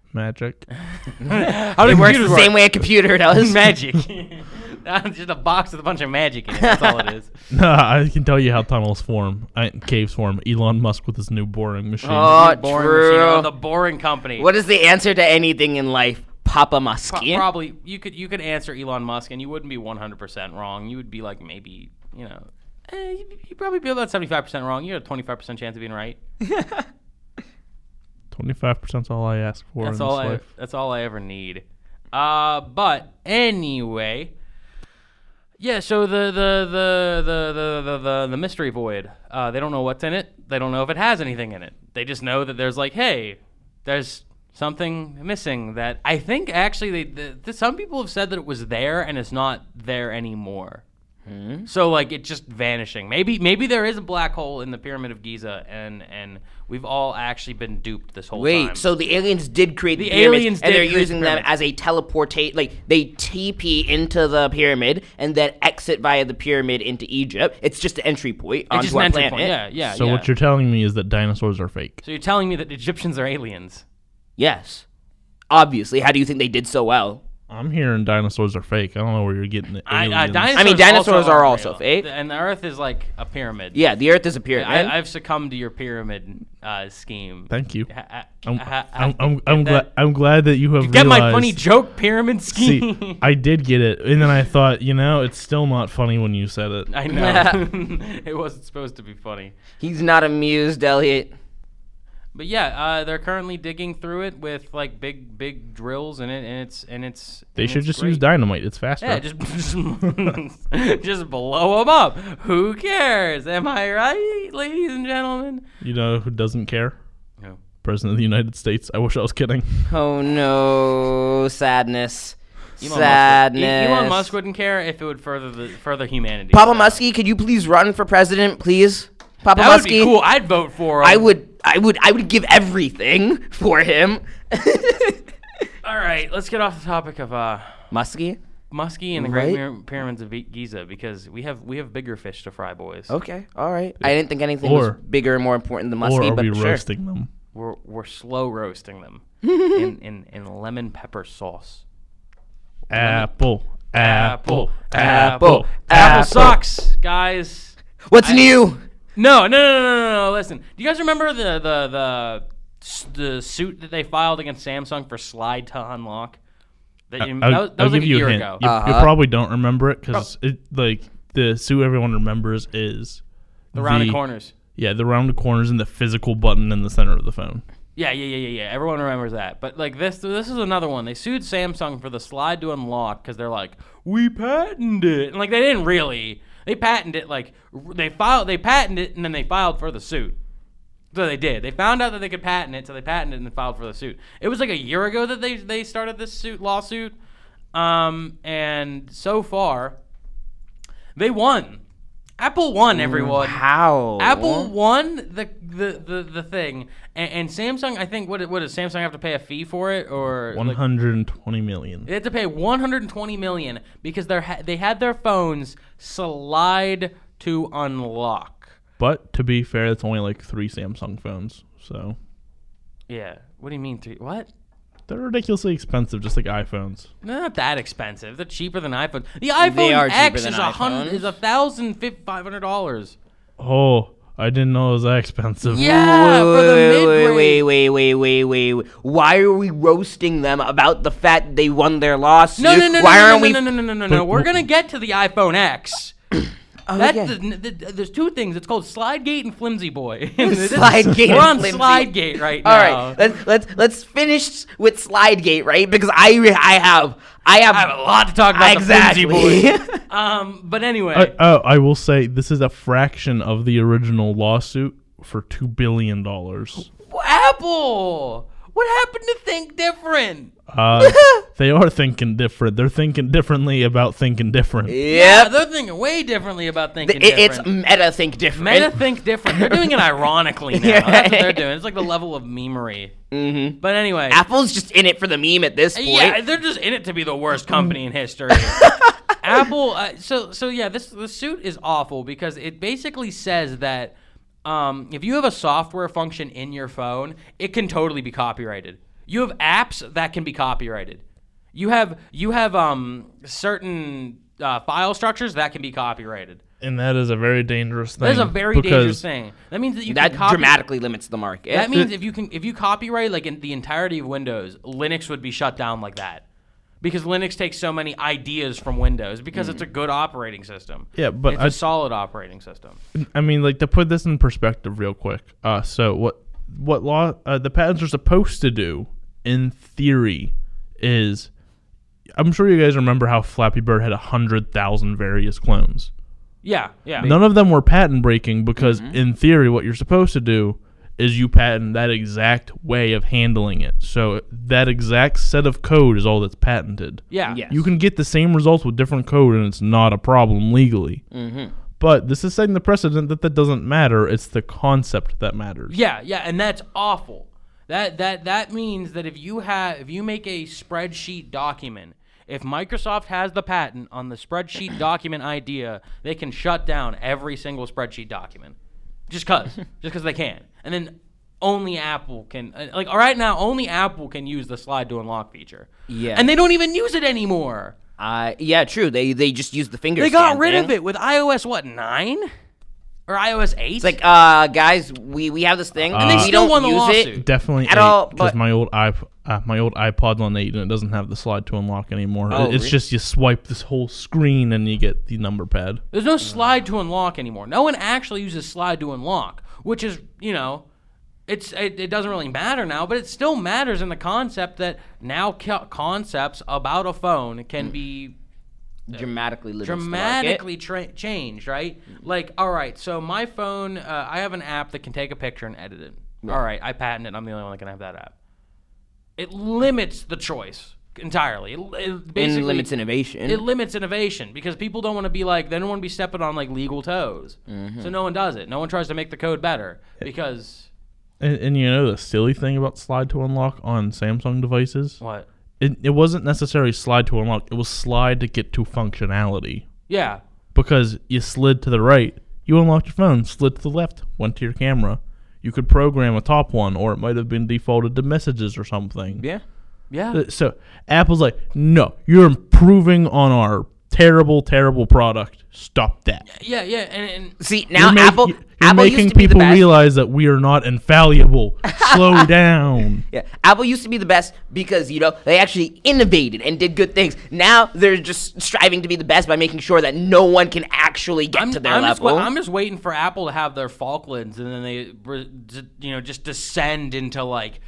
[SPEAKER 4] Magic.
[SPEAKER 2] It works the same way a computer does.
[SPEAKER 3] Magic. Just a box with a bunch of magic in it. That's all it is.
[SPEAKER 4] No, I can tell you how tunnels form, caves form. Elon Musk with his new boring machine.
[SPEAKER 2] Oh,
[SPEAKER 3] Boring
[SPEAKER 2] true.
[SPEAKER 3] machine. Oh, the Boring Company.
[SPEAKER 2] What is the answer to anything in life? Papa Muskie.
[SPEAKER 3] Probably you could answer Elon Musk and you wouldn't be 100% wrong. You would be like maybe, you'd probably be about 75% wrong. You have a 25% chance of being right.
[SPEAKER 4] 25% is all I ask for in this life.
[SPEAKER 3] That's all I ever need. But anyway, yeah. So the mystery void. They don't know what's in it. They don't know if it has anything in it. They just know that there's there's something missing. That I think actually some people have said that it was there and it's not there anymore. So it's just vanishing. Maybe there is a black hole in the Pyramid of Giza, and we've all actually been duped this whole time.
[SPEAKER 2] Wait, so the aliens did create the pyramids, and they're using them as a teleportate. They TP into the pyramid and then exit via the pyramid into Egypt. It's just an entry point onto our planet.
[SPEAKER 3] Yeah.
[SPEAKER 4] So what you're telling me is that dinosaurs are fake.
[SPEAKER 3] So you're telling me that Egyptians are aliens?
[SPEAKER 2] Yes, obviously. How do you think they did so well?
[SPEAKER 4] I'm hearing dinosaurs are fake. I don't know where you're getting it.
[SPEAKER 2] Dinosaurs are also fake.
[SPEAKER 3] And the Earth is like a pyramid.
[SPEAKER 2] Yeah, the Earth is a pyramid.
[SPEAKER 3] I've succumbed to your pyramid scheme.
[SPEAKER 4] Thank you. I'm glad that you have realized.
[SPEAKER 3] Get my funny joke pyramid scheme?
[SPEAKER 4] See, I did get it. And then I thought, it's still not funny when you said it.
[SPEAKER 3] I know. It wasn't supposed to be funny.
[SPEAKER 2] He's not amused, Elliot.
[SPEAKER 3] But yeah, they're currently digging through it with big drills in it, and it's.
[SPEAKER 4] They should just use dynamite. It's faster.
[SPEAKER 3] Yeah, just blow them up. Who cares? Am I right, ladies and gentlemen?
[SPEAKER 4] You know who doesn't care?
[SPEAKER 3] No.
[SPEAKER 4] President of the United States. I wish I was kidding.
[SPEAKER 2] Oh no, sadness. Elon
[SPEAKER 3] Musk wouldn't care if it would further humanity.
[SPEAKER 2] Papa Muskie, could you please run for president, please? Papa
[SPEAKER 3] Muskie. That would be cool. I'd vote for him.
[SPEAKER 2] I would give everything for him.
[SPEAKER 3] All right, let's get off the topic of
[SPEAKER 2] Muskie
[SPEAKER 3] and the Great Pyramids of Giza, because we have bigger fish to fry, boys.
[SPEAKER 2] Okay, all right. I didn't think anything was bigger and more important than Muskie,
[SPEAKER 4] but
[SPEAKER 2] sure.
[SPEAKER 4] Roasting them?
[SPEAKER 3] We're slow roasting them in lemon pepper sauce.
[SPEAKER 4] Apple
[SPEAKER 3] sucks, guys.
[SPEAKER 2] What's new?
[SPEAKER 3] No. Listen, do you guys remember the suit that they filed against Samsung for Slide to Unlock? That was like a year ago.
[SPEAKER 4] You probably don't remember it because the suit everyone remembers is
[SPEAKER 3] the rounded corners.
[SPEAKER 4] Yeah, the rounded corners and the physical button in the center of the phone.
[SPEAKER 3] Yeah. Everyone remembers that. But this is another one. They sued Samsung for the Slide to Unlock because they're like, we patented it. And they didn't really. They patented it, they patented it, and then they filed for the suit. So they did. They found out that they could patent it, so they patented it and filed for the suit. It was a year ago that they started this lawsuit, and so far, they won. Apple won, everyone.
[SPEAKER 2] How?
[SPEAKER 3] Apple won the thing, and Samsung. I think what does Samsung have to pay a fee for it, or
[SPEAKER 4] $120 million?
[SPEAKER 3] They had to pay $120 million because they had their phones slide to unlock.
[SPEAKER 4] But to be fair, it's only 3 Samsung phones. So.
[SPEAKER 3] Yeah. What do you mean 3? What?
[SPEAKER 4] They're ridiculously expensive, just like iPhones.
[SPEAKER 3] They're not that expensive. They're cheaper than iPhones. The iPhone X is $1,500.
[SPEAKER 4] Oh, I didn't know it was that expensive.
[SPEAKER 3] Yeah, for the mid-range.
[SPEAKER 2] Wait. Why are we roasting them about the fact they won their lawsuit?
[SPEAKER 3] No. We're gonna get to the iPhone X. There's 2 things. It's called Slidegate and Flimsy Boy.
[SPEAKER 2] Slidegate.
[SPEAKER 3] We're on Slidegate right now.
[SPEAKER 2] All right, let's finish with Slidegate, right? Because I have
[SPEAKER 3] a lot to talk about.
[SPEAKER 2] Exactly.
[SPEAKER 3] The Flimsy Boy. But anyway.
[SPEAKER 4] I will say this is a fraction of the original lawsuit for $2 billion.
[SPEAKER 3] Apple. What happened to think different?
[SPEAKER 4] They are thinking different. They're thinking differently about thinking different.
[SPEAKER 3] Yeah, they're thinking way differently about thinking different.
[SPEAKER 2] It's meta-think different.
[SPEAKER 3] Meta-think different. They're doing it ironically now. That's what they're doing. It's like the level of memery.
[SPEAKER 2] Mm-hmm.
[SPEAKER 3] But anyway.
[SPEAKER 2] Apple's just in it for the meme at this point.
[SPEAKER 3] Yeah, they're just in it to be the worst company in history. Apple, the suit is awful because it basically says that if you have a software function in your phone, it can totally be copyrighted. You have apps that can be copyrighted. You have certain file structures that can be copyrighted.
[SPEAKER 4] And that is a very dangerous thing.
[SPEAKER 3] That is a very dangerous thing. That means that you
[SPEAKER 2] that
[SPEAKER 3] can
[SPEAKER 2] dramatically limits the market.
[SPEAKER 3] That means if you copyright like in the entirety of Windows, Linux would be shut down like that. Because Linux takes so many ideas from Windows because it's a good operating system.
[SPEAKER 4] Yeah, but
[SPEAKER 3] it's a solid operating system.
[SPEAKER 4] I mean, like, to put this in perspective real quick. So what law the patents are supposed to do in theory is, I'm sure you guys remember how Flappy Bird had 100,000 various clones.
[SPEAKER 3] Yeah.
[SPEAKER 4] None of them were patent breaking because in theory what you're supposed to do is you patent that exact way of handling it. So that exact set of code is all that's patented.
[SPEAKER 3] Yeah.
[SPEAKER 2] Yes.
[SPEAKER 4] You can get the same results with different code and it's not a problem legally. But this is setting the precedent that doesn't matter. It's the concept that matters.
[SPEAKER 3] Yeah, and that's awful. That means that if you make a spreadsheet document, if Microsoft has the patent on the spreadsheet document idea, they can shut down every single spreadsheet document. Just cause they can. And then only Apple can, like right now, only Apple can use the slide to unlock feature.
[SPEAKER 2] Yeah.
[SPEAKER 3] And they don't even use it anymore.
[SPEAKER 2] Yeah, true. They just use the finger.
[SPEAKER 3] They got rid of it with iOS 9 or iOS 8.
[SPEAKER 2] It's like, guys, we have this thing,
[SPEAKER 3] and they
[SPEAKER 2] we
[SPEAKER 3] still
[SPEAKER 2] don't
[SPEAKER 3] won the
[SPEAKER 2] use
[SPEAKER 3] lawsuit.
[SPEAKER 2] it
[SPEAKER 4] Definitely
[SPEAKER 2] at
[SPEAKER 4] 8,
[SPEAKER 2] all.
[SPEAKER 4] because
[SPEAKER 2] But
[SPEAKER 4] my old iPod's on 8 and it doesn't have the slide to unlock anymore.
[SPEAKER 2] Oh,
[SPEAKER 4] it's
[SPEAKER 2] really?
[SPEAKER 4] just you swipe this whole screen and you get the number pad.
[SPEAKER 3] There's no slide to unlock anymore. No one actually uses slide to unlock, which is, it doesn't really matter now, but it still matters in the concept that now concepts about a phone can be
[SPEAKER 2] dramatically
[SPEAKER 3] changed, right? Like, all right, so my phone, I have an app that can take a picture and edit it. Yeah. All right, I patent it. I'm the only one that can have that app. It limits the choice entirely. It basically
[SPEAKER 2] limits innovation.
[SPEAKER 3] It limits innovation because people don't want to be like, they don't want to be stepping on like legal toes. So no one does it. No one tries to make the code better because.
[SPEAKER 4] And the silly thing about slide to unlock on Samsung devices?
[SPEAKER 3] What?
[SPEAKER 4] It wasn't necessarily slide to unlock. It was slide to get to functionality.
[SPEAKER 3] Yeah.
[SPEAKER 4] Because you slid to the right, you unlocked your phone, slid to the left, went to your camera. You could program a top one, or it might have been defaulted to messages or something.
[SPEAKER 2] Yeah.
[SPEAKER 3] Yeah.
[SPEAKER 4] So Apple's like, no, you're improving on our terrible, terrible product. Stop that.
[SPEAKER 3] Yeah. And
[SPEAKER 2] see, now
[SPEAKER 4] you're
[SPEAKER 2] Apple
[SPEAKER 4] making
[SPEAKER 2] used to be
[SPEAKER 4] people
[SPEAKER 2] the best.
[SPEAKER 4] realize that we are not infallible. Slow down.
[SPEAKER 2] Yeah, Apple used to be the best because they actually innovated and did good things. Now they're just striving to be the best by making sure that no one can actually get to their level.
[SPEAKER 3] I'm just waiting for Apple to have their Falklands, and then they, just descend into like,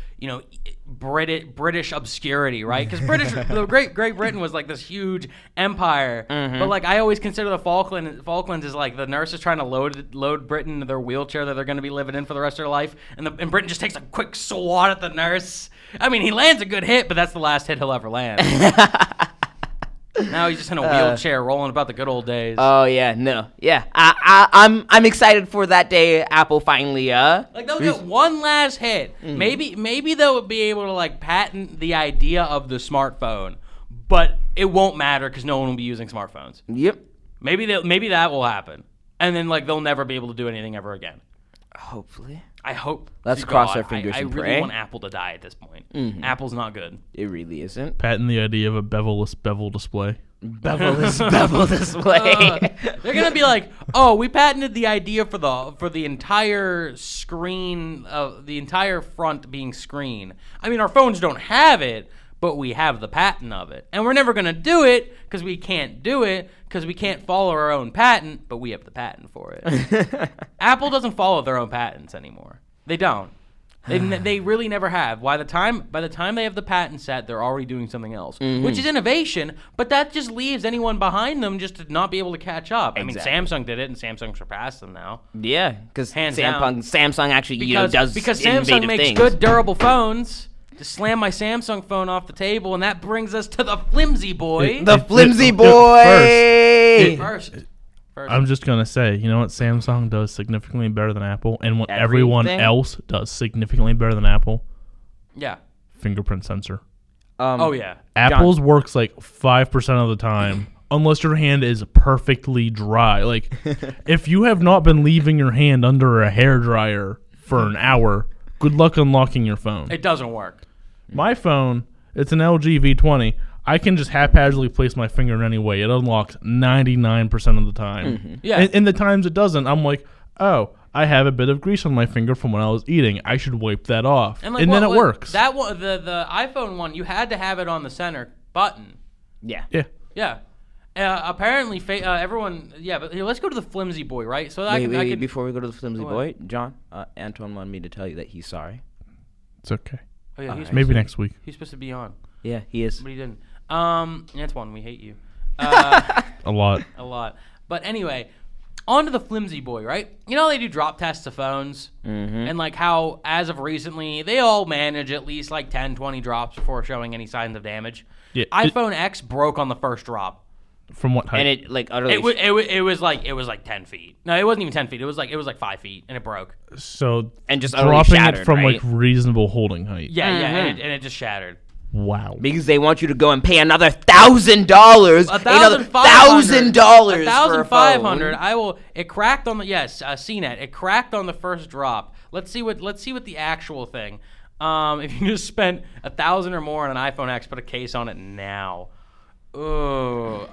[SPEAKER 3] British obscurity, right? Because the Great Britain was like this huge empire, but like I always consider the Falklands is like the nurses trying to load Britain into their wheelchair that they're going to be living in for the rest of their life, and Britain just takes a quick swat at the nurse. I mean, he lands a good hit, but that's the last hit he'll ever land. Now he's just in a wheelchair rolling about the good old days.
[SPEAKER 2] Oh yeah, no, yeah. I'm excited for that day. Apple finally
[SPEAKER 3] like they'll get one last hit. Maybe they'll be able to like patent the idea of the smartphone, but it won't matter because no one will be using smartphones.
[SPEAKER 2] Yep.
[SPEAKER 3] Maybe that will happen, and then like they'll never be able to do anything ever again.
[SPEAKER 2] Hopefully.
[SPEAKER 3] I hope.
[SPEAKER 2] Let's cross our fingers
[SPEAKER 3] I
[SPEAKER 2] and
[SPEAKER 3] really
[SPEAKER 2] pray.
[SPEAKER 3] want Apple to die at this point. Apple's not good.
[SPEAKER 2] It really isn't.
[SPEAKER 4] Patent the idea of a bevel-less bevel display.
[SPEAKER 2] Bevel-less bevel display.
[SPEAKER 3] They're gonna be like, oh, we patented the idea for the entire screen, the entire front being screen. I mean, our phones don't have it, but we have the patent of it, and we're never gonna do it because we can't do it because we can't follow our own patent, but we have the patent for it. Apple doesn't follow their own patents anymore. They don't. They really never have. By the time they have the patent set, they're already doing something else, which is innovation. But that just leaves anyone behind them just to not be able to catch up.
[SPEAKER 2] Exactly.
[SPEAKER 3] I mean, Samsung did it, and Samsung surpassed them now.
[SPEAKER 2] Yeah, because
[SPEAKER 3] down.
[SPEAKER 2] Samsung actually does
[SPEAKER 3] because
[SPEAKER 2] innovative
[SPEAKER 3] Samsung makes
[SPEAKER 2] things.
[SPEAKER 3] good durable phones. Just slam my Samsung phone off the table, and that brings us to the flimsy boy.
[SPEAKER 2] The flimsy boy.
[SPEAKER 3] First.
[SPEAKER 4] I'm just going to say, you know what Samsung does significantly better than Apple, and what everyone else does significantly better than Apple?
[SPEAKER 3] Yeah.
[SPEAKER 4] Fingerprint sensor.
[SPEAKER 3] Oh, yeah.
[SPEAKER 4] Apple's works like 5% of the time, unless your hand is perfectly dry. Like, if you have not been leaving your hand under a hairdryer for an hour, good luck unlocking your phone.
[SPEAKER 3] It doesn't work.
[SPEAKER 4] My phone, it's an LG V20. I can just haphazardly place my finger in any way. It unlocks 99% of the time.
[SPEAKER 3] Mm-hmm. Yeah.
[SPEAKER 4] And the times it doesn't, I'm like, oh, I have a bit of grease on my finger from when I was eating. I should wipe that off. And then it works.
[SPEAKER 3] That one, the iPhone one, you had to have it on the center button.
[SPEAKER 2] Yeah.
[SPEAKER 4] Yeah.
[SPEAKER 3] Yeah. Apparently, everyone. Yeah, but here, let's go to the flimsy boy, right? So I can
[SPEAKER 2] before we go to the flimsy boy, John, Antoine wanted me to tell you that he's sorry.
[SPEAKER 4] It's okay.
[SPEAKER 3] Oh, yeah,
[SPEAKER 4] maybe next week.
[SPEAKER 3] He's supposed to be on.
[SPEAKER 2] Yeah, he is.
[SPEAKER 3] But he didn't. Antoine, we hate you.
[SPEAKER 4] A lot.
[SPEAKER 3] A lot. But anyway, on to the flimsy boy, right? You know they do drop tests of phones?
[SPEAKER 2] Mm-hmm.
[SPEAKER 3] And like how, as of recently, they all manage at least like 10, 20 drops before showing any signs of damage.
[SPEAKER 4] Yeah.
[SPEAKER 3] iPhone X broke on the first drop.
[SPEAKER 4] From what height?
[SPEAKER 2] And it like utterly.
[SPEAKER 3] It was like 10 feet. No, it wasn't even 10 feet. It was like 5 feet, and it broke.
[SPEAKER 4] So
[SPEAKER 2] and just
[SPEAKER 4] dropping
[SPEAKER 2] shattered,
[SPEAKER 4] it from
[SPEAKER 2] right?
[SPEAKER 4] like reasonable holding height.
[SPEAKER 3] Yeah,
[SPEAKER 2] Mm-hmm.
[SPEAKER 3] yeah, and it just shattered.
[SPEAKER 4] Wow.
[SPEAKER 2] Because they want you to go and pay another $1,000. Another $1,000 for a phone.
[SPEAKER 3] I will. It cracked on the CNET. It cracked on the first drop. Let's see what the actual thing. If you just spent $1,000 or more on an iPhone X, put a case on it now. Ooh.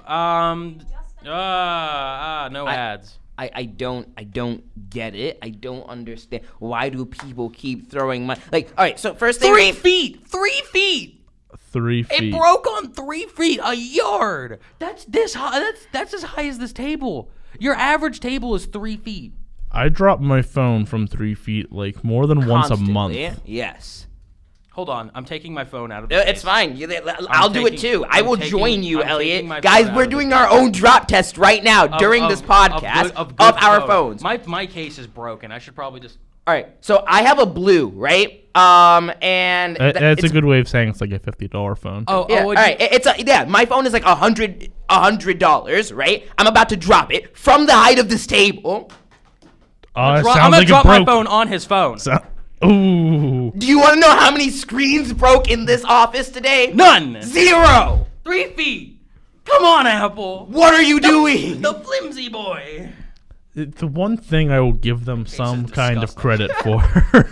[SPEAKER 3] No ads.
[SPEAKER 2] I don't get it. I don't understand. Why do people keep throwing money? Like, all right, so first thing.
[SPEAKER 3] 3 feet. 3 feet.
[SPEAKER 4] 3 feet.
[SPEAKER 3] It broke on 3 feet. A yard. That's this high. That's as high as this table. Your average table is 3 feet.
[SPEAKER 4] I drop my phone from 3 feet like more than once a month.
[SPEAKER 2] Yes.
[SPEAKER 3] Hold on, I'm taking my phone out of the case.
[SPEAKER 2] It's fine. I'll do it too. I will join you, Elliot. Guys, we're doing
[SPEAKER 3] the
[SPEAKER 2] our own drop test right now during this podcast of our phones.
[SPEAKER 3] My case is broken. I should probably just.
[SPEAKER 2] All right, so I have a blue, right? And
[SPEAKER 4] it's a good way of saying it's like a $50 phone.
[SPEAKER 3] Oh,
[SPEAKER 2] yeah. All right, my phone is like $100, right? I'm about to drop it from the height of this table.
[SPEAKER 3] I'm gonna drop my phone on his phone.
[SPEAKER 4] Ooh.
[SPEAKER 2] Do you want to know how many screens broke in this office today?
[SPEAKER 3] None.
[SPEAKER 2] 0.
[SPEAKER 3] 3 feet. Come on, Apple.
[SPEAKER 2] What are you doing?
[SPEAKER 3] The flimsy boy.
[SPEAKER 4] The one thing I will give them some kind of credit for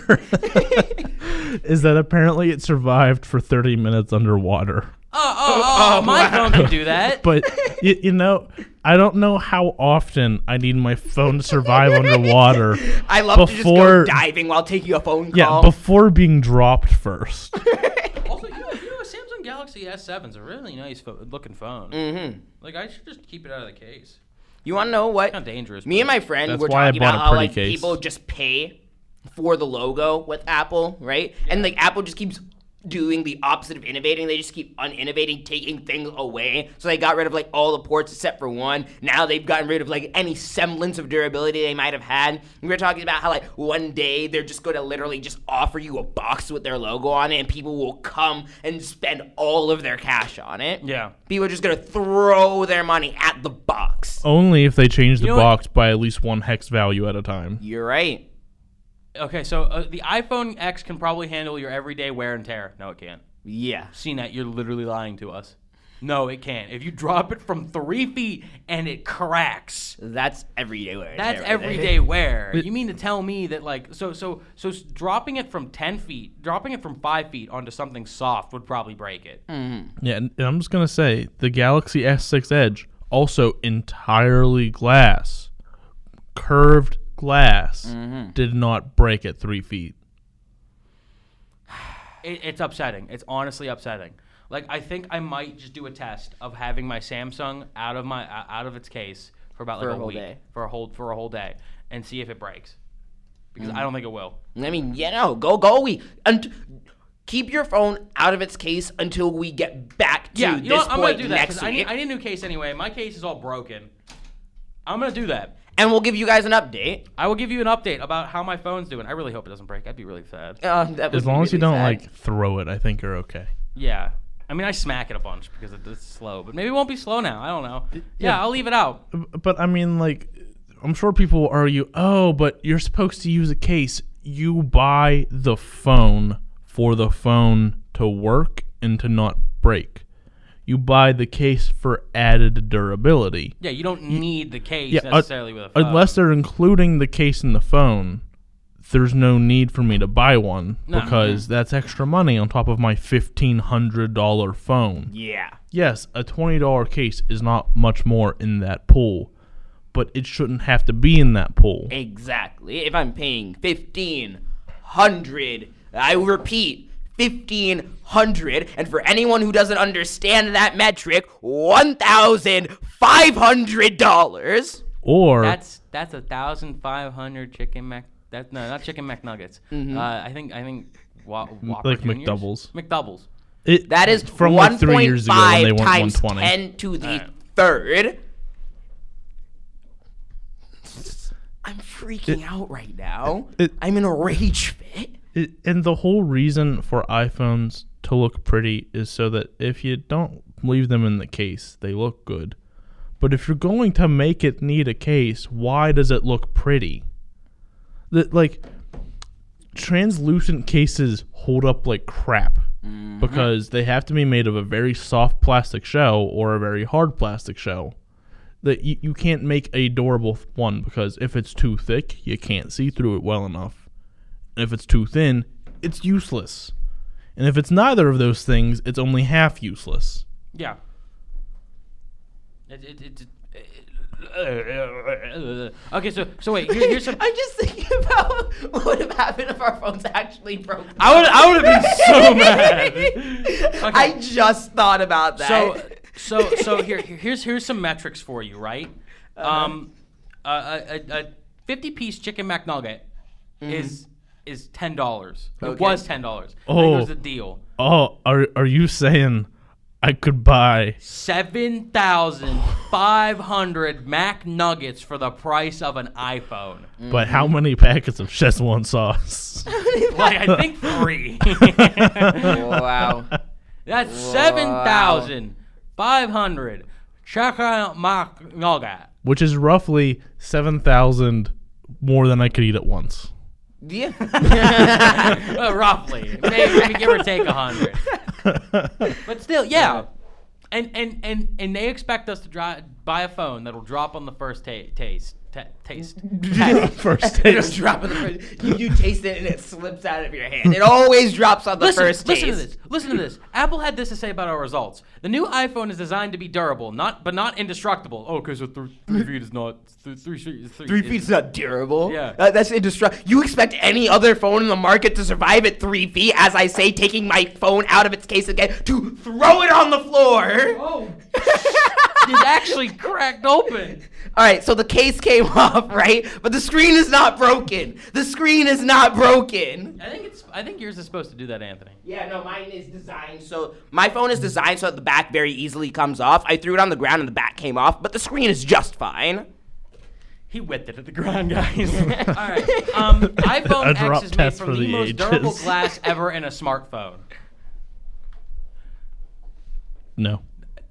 [SPEAKER 4] is that apparently it survived for 30 minutes underwater.
[SPEAKER 3] My phone can do that.
[SPEAKER 4] But, you know, I don't know how often I need my phone to survive underwater.
[SPEAKER 2] I love to just go diving while taking a phone call.
[SPEAKER 4] Yeah, before being dropped first.
[SPEAKER 3] Also, you know, Samsung Galaxy S7's a really nice looking phone.
[SPEAKER 2] Mm-hmm.
[SPEAKER 3] Like, I should just keep it out of the case.
[SPEAKER 2] You want to know what?
[SPEAKER 3] It's kind of dangerous.
[SPEAKER 2] Me and my friend were talking about how like people just pay for the logo with Apple, right? Yeah. And like Apple just keeps doing the opposite of innovating. They just keep uninnovating, taking things away. So they got rid of like all the ports except for one. Now they've gotten rid of like any semblance of durability they might have had. We were talking about how like one day they're just going to literally just offer you a box with their logo on it and people will come and spend all of their cash on it.
[SPEAKER 3] Yeah.
[SPEAKER 2] People are just going to throw their money at the box.
[SPEAKER 4] Only if they change the box by at least one hex value at a time.
[SPEAKER 2] You're right.
[SPEAKER 3] Okay, so the iPhone X can probably handle your everyday wear and tear. No, it can't.
[SPEAKER 2] Yeah.
[SPEAKER 3] CNET, you're literally lying to us. No, it can't. If you drop it from 3 feet and it cracks,
[SPEAKER 2] that's everyday wear.
[SPEAKER 3] That's everyday wear. You mean to tell me that like so dropping it from 10 feet, dropping it from 5 feet onto something soft would probably break it.
[SPEAKER 2] Mm-hmm.
[SPEAKER 4] Yeah, and I'm just gonna say the Galaxy S6 Edge also entirely glass, curved glass, did not break at 3 feet.
[SPEAKER 3] It's upsetting. It's honestly upsetting. Like, I think I might just do a test of having my Samsung out of its case for about like a week, for a whole day, and see if it breaks. Because I don't think it will.
[SPEAKER 2] I mean, go a week. And keep your phone out of its case until we get back to this point
[SPEAKER 3] I'm gonna do that,
[SPEAKER 2] next week.
[SPEAKER 3] I need a new case anyway. My case is all broken. I'm gonna do that.
[SPEAKER 2] And we'll give you guys an update.
[SPEAKER 3] I will give you an update about how my phone's doing. I really hope it doesn't break. I'd be really sad.
[SPEAKER 4] As long as you don't like throw it, I think you're okay.
[SPEAKER 3] Yeah. I mean, I smack it a bunch because it's slow, but maybe it won't be slow now. I don't know. Yeah, I'll leave it out.
[SPEAKER 4] But I mean, like, I'm sure people will argue, oh, but you're supposed to use a case. You buy the phone for the phone to work and to not break. You buy the case for added durability.
[SPEAKER 3] Yeah, you don't need the case necessarily with a phone.
[SPEAKER 4] Unless they're including the case in the phone, there's no need for me to buy one because that's extra money on top of my $1,500 phone.
[SPEAKER 2] Yeah.
[SPEAKER 4] Yes, a $20 case is not much more in that pool, but it shouldn't have to be in that pool.
[SPEAKER 2] Exactly. If I'm paying $1,500, I repeat, $1,500, and for anyone who doesn't understand that metric, $1,500.
[SPEAKER 4] Or
[SPEAKER 3] that's 1,500 chicken not chicken McNuggets. I think Whopper
[SPEAKER 4] like
[SPEAKER 3] Juniors?
[SPEAKER 4] McDoubles.
[SPEAKER 3] McDoubles.
[SPEAKER 2] That is
[SPEAKER 4] from like 3 years ago when they went
[SPEAKER 2] times
[SPEAKER 4] 120.
[SPEAKER 2] 10 to the third. I'm freaking out right now. I'm in a rage fit.
[SPEAKER 4] And the whole reason for iPhones to look pretty is so that if you don't leave them in the case, they look good. But if you're going to make it need a case, why does it look pretty? Like, translucent cases hold up like crap because they have to be made of a very soft plastic shell or a very hard plastic shell. That you can't make a durable one because if it's too thick, you can't see through it well enough. And if it's too thin, it's useless. And if it's neither of those things, it's only half useless.
[SPEAKER 3] Yeah. Okay, so wait. Here's some.
[SPEAKER 2] I'm just thinking about what would have happened if our phones actually broke.
[SPEAKER 3] I would have been so mad. Okay.
[SPEAKER 2] I just thought about that.
[SPEAKER 3] So here's some metrics for you, right? A 50-piece chicken McNugget is $10.
[SPEAKER 2] Okay.
[SPEAKER 3] It was $10. I think it was a deal.
[SPEAKER 4] Oh, are you saying I could buy
[SPEAKER 3] 7,500 McNuggets for the price of an iPhone?
[SPEAKER 4] But how many packets of Szechuan sauce?
[SPEAKER 3] Like, I think 3.
[SPEAKER 2] Wow.
[SPEAKER 3] That's 7,500 chicken McNugget.
[SPEAKER 4] Which is roughly 7,000 more than I could eat at once.
[SPEAKER 2] Yeah.
[SPEAKER 3] Roughly. Maybe give or take 100. But still, yeah. And they expect us to buy a phone that'll drop on the first taste.
[SPEAKER 4] First
[SPEAKER 2] It'll
[SPEAKER 4] taste.
[SPEAKER 2] drop on the first. You taste it and it slips out of your hand. It always drops on the first taste.
[SPEAKER 3] Listen to this. Apple had this to say about our results. The new iPhone is designed to be durable, but not indestructible. Oh, okay, so 3 feet is not 3 feet.
[SPEAKER 2] 3 feet is not durable.
[SPEAKER 3] Yeah.
[SPEAKER 2] That's indestructible. You expect any other phone in the market to survive at 3 feet, as I say, taking my phone out of its case again to throw it on the floor.
[SPEAKER 3] Oh. It actually cracked open.
[SPEAKER 2] All right, so the case came off, right? But the screen is not broken. The screen is not broken.
[SPEAKER 3] I think yours is supposed to do that, Anthony.
[SPEAKER 2] Yeah, no, mine is designed so my phone is designed so that the back very easily comes off. I threw it on the ground and the back came off, but the screen is just fine.
[SPEAKER 3] He whipped it at the ground, guys. All right. iPhone X is made from the most durable glass ever in a smartphone.
[SPEAKER 4] No.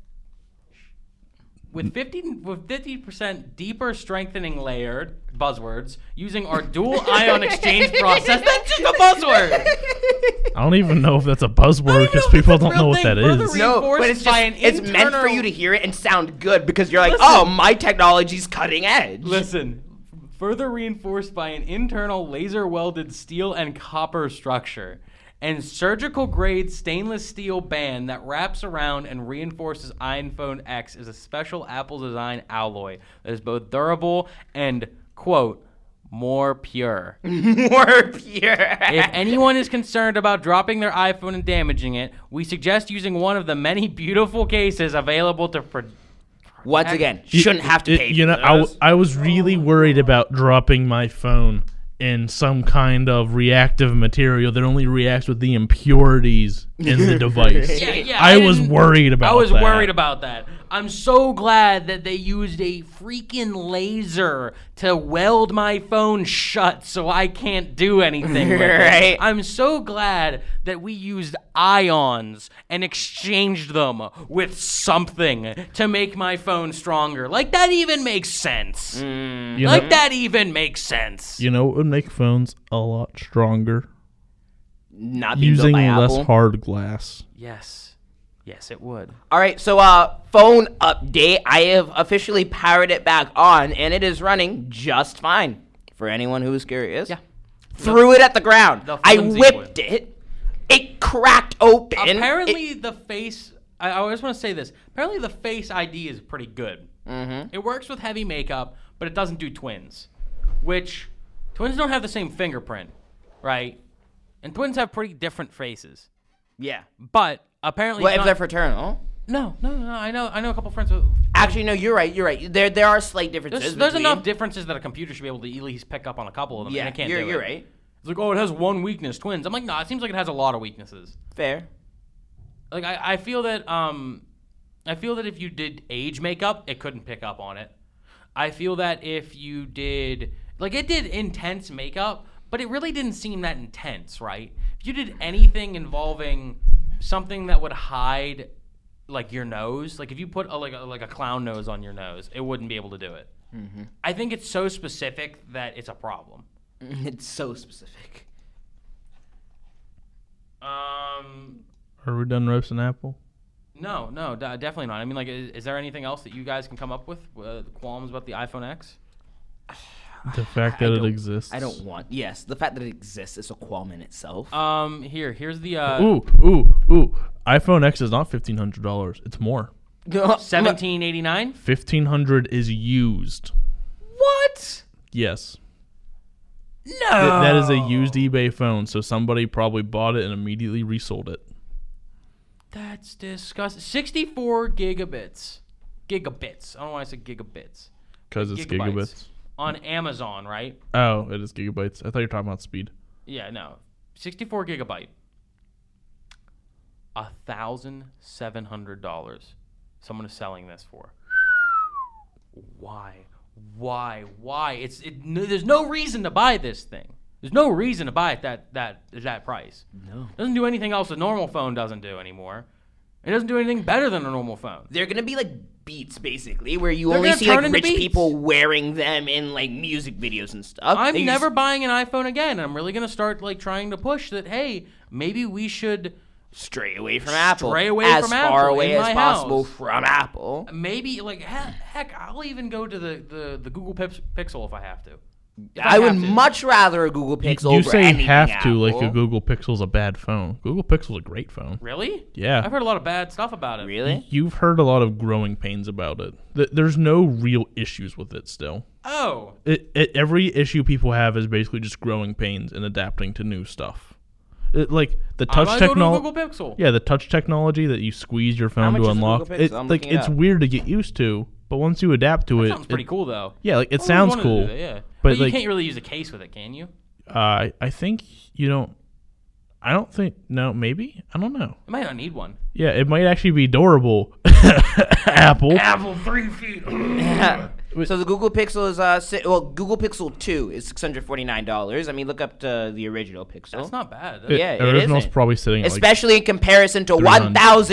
[SPEAKER 3] With 50% deeper strengthening layered buzzwords using our dual ion exchange process. That's just a buzzword.
[SPEAKER 4] I don't even know if that's a buzzword because people don't know what that is.
[SPEAKER 2] No, but it's meant for you to hear it and sound good because you're like, oh, my technology's cutting edge.
[SPEAKER 3] Listen, further reinforced by an internal laser welded steel and copper structure. And surgical-grade stainless steel band that wraps around and reinforces iPhone X is a special Apple design alloy that is both durable and, quote, more pure.
[SPEAKER 2] More pure.
[SPEAKER 3] If anyone is concerned about dropping their iPhone and damaging it, we suggest using one of the many beautiful cases available to
[SPEAKER 2] once again, shouldn't have to pay for those.
[SPEAKER 4] I was really worried about dropping my phone in some kind of reactive material that only reacts with the impurities in the device. I was worried about
[SPEAKER 3] that. I'm so glad that they used a freaking laser to weld my phone shut so I can't do anything with it. I'm so glad that we used ions and exchanged them with something to make my phone stronger. Like, that even makes sense. That even makes sense.
[SPEAKER 4] You know what would make phones a lot stronger?
[SPEAKER 2] Not being
[SPEAKER 4] using
[SPEAKER 2] built by
[SPEAKER 4] less
[SPEAKER 2] Apple.
[SPEAKER 4] hard glass.
[SPEAKER 3] Yes, it would.
[SPEAKER 2] All right, so phone update. I have officially powered it back on, and it is running just fine. For anyone who is curious.
[SPEAKER 3] Yeah.
[SPEAKER 2] threw it at the ground.
[SPEAKER 3] The
[SPEAKER 2] I
[SPEAKER 3] flimsy
[SPEAKER 2] whipped
[SPEAKER 3] one.
[SPEAKER 2] it. It cracked open.
[SPEAKER 3] Apparently, the Face. I just want to say this. Apparently, the Face ID is pretty good. Mm-hmm. It works with heavy makeup, but it doesn't do twins, which twins don't have the same fingerprint, right? And twins have pretty different faces.
[SPEAKER 2] Yeah.
[SPEAKER 3] But apparently,
[SPEAKER 2] What if they're fraternal?
[SPEAKER 3] No. I know a couple friends with.
[SPEAKER 2] Actually, no. You're right. There are slight differences.
[SPEAKER 3] There's
[SPEAKER 2] between-
[SPEAKER 3] enough differences that a computer should be able to at least pick up on a couple of them.
[SPEAKER 2] Yeah,
[SPEAKER 3] and it can't
[SPEAKER 2] you're
[SPEAKER 3] do it.
[SPEAKER 2] right.
[SPEAKER 3] It's like, oh, it has one weakness, twins. I'm like, nah, it seems like it has a lot of weaknesses.
[SPEAKER 2] Fair.
[SPEAKER 3] Like I feel that if you did age makeup, it couldn't pick up on it. I feel that if you did it did intense makeup, but it really didn't seem that intense, right? If you did anything involving something that would hide like your nose, like if you put a clown nose on your nose, it wouldn't be able to do it. Mm-hmm. I think it's so specific that it's a problem.
[SPEAKER 2] It's so specific.
[SPEAKER 4] Are we done roasting Apple?
[SPEAKER 3] No, definitely not. I mean, like, is there anything else that you guys can come up with? Qualms about the iPhone X?
[SPEAKER 4] The fact that it exists.
[SPEAKER 2] I don't want. Yes, the fact that it exists is a qualm in itself.
[SPEAKER 3] Here's the
[SPEAKER 4] Ooh. iPhone X is not $1,500. It's more.
[SPEAKER 3] $1,789.
[SPEAKER 4] $1,500 is used.
[SPEAKER 2] What?
[SPEAKER 4] Yes.
[SPEAKER 3] No.
[SPEAKER 4] That is a used eBay phone, so somebody probably bought it and immediately resold it.
[SPEAKER 3] That's disgusting. 64 gigabits. Gigabits. I don't know why I said gigabits.
[SPEAKER 4] Because it's gigabits.
[SPEAKER 3] On Amazon, right?
[SPEAKER 4] Oh, it is gigabytes. I thought you were talking about speed.
[SPEAKER 3] Yeah, no. 64 gigabyte. $1,700. Someone is selling this for. Why? There's no reason to buy this thing. There's no reason to buy it that price.
[SPEAKER 2] No.
[SPEAKER 3] It doesn't do anything else a normal phone doesn't do anymore. It doesn't do anything better than a normal phone.
[SPEAKER 2] They're gonna be like Beats, basically, where you
[SPEAKER 3] They're
[SPEAKER 2] only
[SPEAKER 3] gonna
[SPEAKER 2] see
[SPEAKER 3] turn
[SPEAKER 2] like
[SPEAKER 3] into
[SPEAKER 2] rich
[SPEAKER 3] Beats.
[SPEAKER 2] people wearing them in like music videos and stuff.
[SPEAKER 3] I'm
[SPEAKER 2] They
[SPEAKER 3] never
[SPEAKER 2] just
[SPEAKER 3] buying an iPhone again. I'm really gonna start like trying to push that. Hey, maybe we should
[SPEAKER 2] stray away from Apple.
[SPEAKER 3] Stray away
[SPEAKER 2] as
[SPEAKER 3] from
[SPEAKER 2] far
[SPEAKER 3] Apple
[SPEAKER 2] away
[SPEAKER 3] in
[SPEAKER 2] as
[SPEAKER 3] my
[SPEAKER 2] possible
[SPEAKER 3] house.
[SPEAKER 2] from Apple.
[SPEAKER 3] maybe like heck. I'll even go to the Google Pixel if I have to.
[SPEAKER 2] I would much rather a Google Pixel
[SPEAKER 4] You
[SPEAKER 2] over
[SPEAKER 4] say
[SPEAKER 2] anything
[SPEAKER 4] have to
[SPEAKER 2] Apple.
[SPEAKER 4] like a Google Pixel's a bad phone. Google Pixel's a great phone.
[SPEAKER 3] Really?
[SPEAKER 4] Yeah.
[SPEAKER 3] I've heard a lot of bad stuff about it.
[SPEAKER 2] Really?
[SPEAKER 4] You've heard a lot of growing pains about it. There's no real issues with it still.
[SPEAKER 3] Oh.
[SPEAKER 4] Every issue people have is basically just growing pains and adapting to new stuff. Like the touch technology.
[SPEAKER 3] Google Pixel.
[SPEAKER 4] Yeah, the touch technology that you squeeze your phone
[SPEAKER 2] much
[SPEAKER 4] to
[SPEAKER 2] is a
[SPEAKER 4] unlock.
[SPEAKER 2] Google Pixel? I'm looking it
[SPEAKER 4] It's
[SPEAKER 2] up.
[SPEAKER 4] weird to get used to, but once you adapt to it,
[SPEAKER 3] Sounds pretty cool though.
[SPEAKER 4] Yeah, like it
[SPEAKER 3] I
[SPEAKER 4] sounds
[SPEAKER 3] always wanted
[SPEAKER 4] cool.
[SPEAKER 3] to do that, yeah.
[SPEAKER 4] But,
[SPEAKER 3] But you
[SPEAKER 4] like-
[SPEAKER 3] can't really use a case with it, can you?
[SPEAKER 4] I think you don't. I don't think. No, maybe. I don't know.
[SPEAKER 3] I might not need one.
[SPEAKER 4] Yeah, it might actually be durable. Apple.
[SPEAKER 3] Apple 3 feet.
[SPEAKER 2] So the Google Pixel is Google Pixel 2 is $649. I mean, look up to the original Pixel.
[SPEAKER 3] That's not bad.
[SPEAKER 2] Yeah, it
[SPEAKER 4] original's
[SPEAKER 2] isn't.
[SPEAKER 4] probably sitting at like
[SPEAKER 2] Especially in comparison to
[SPEAKER 4] $300.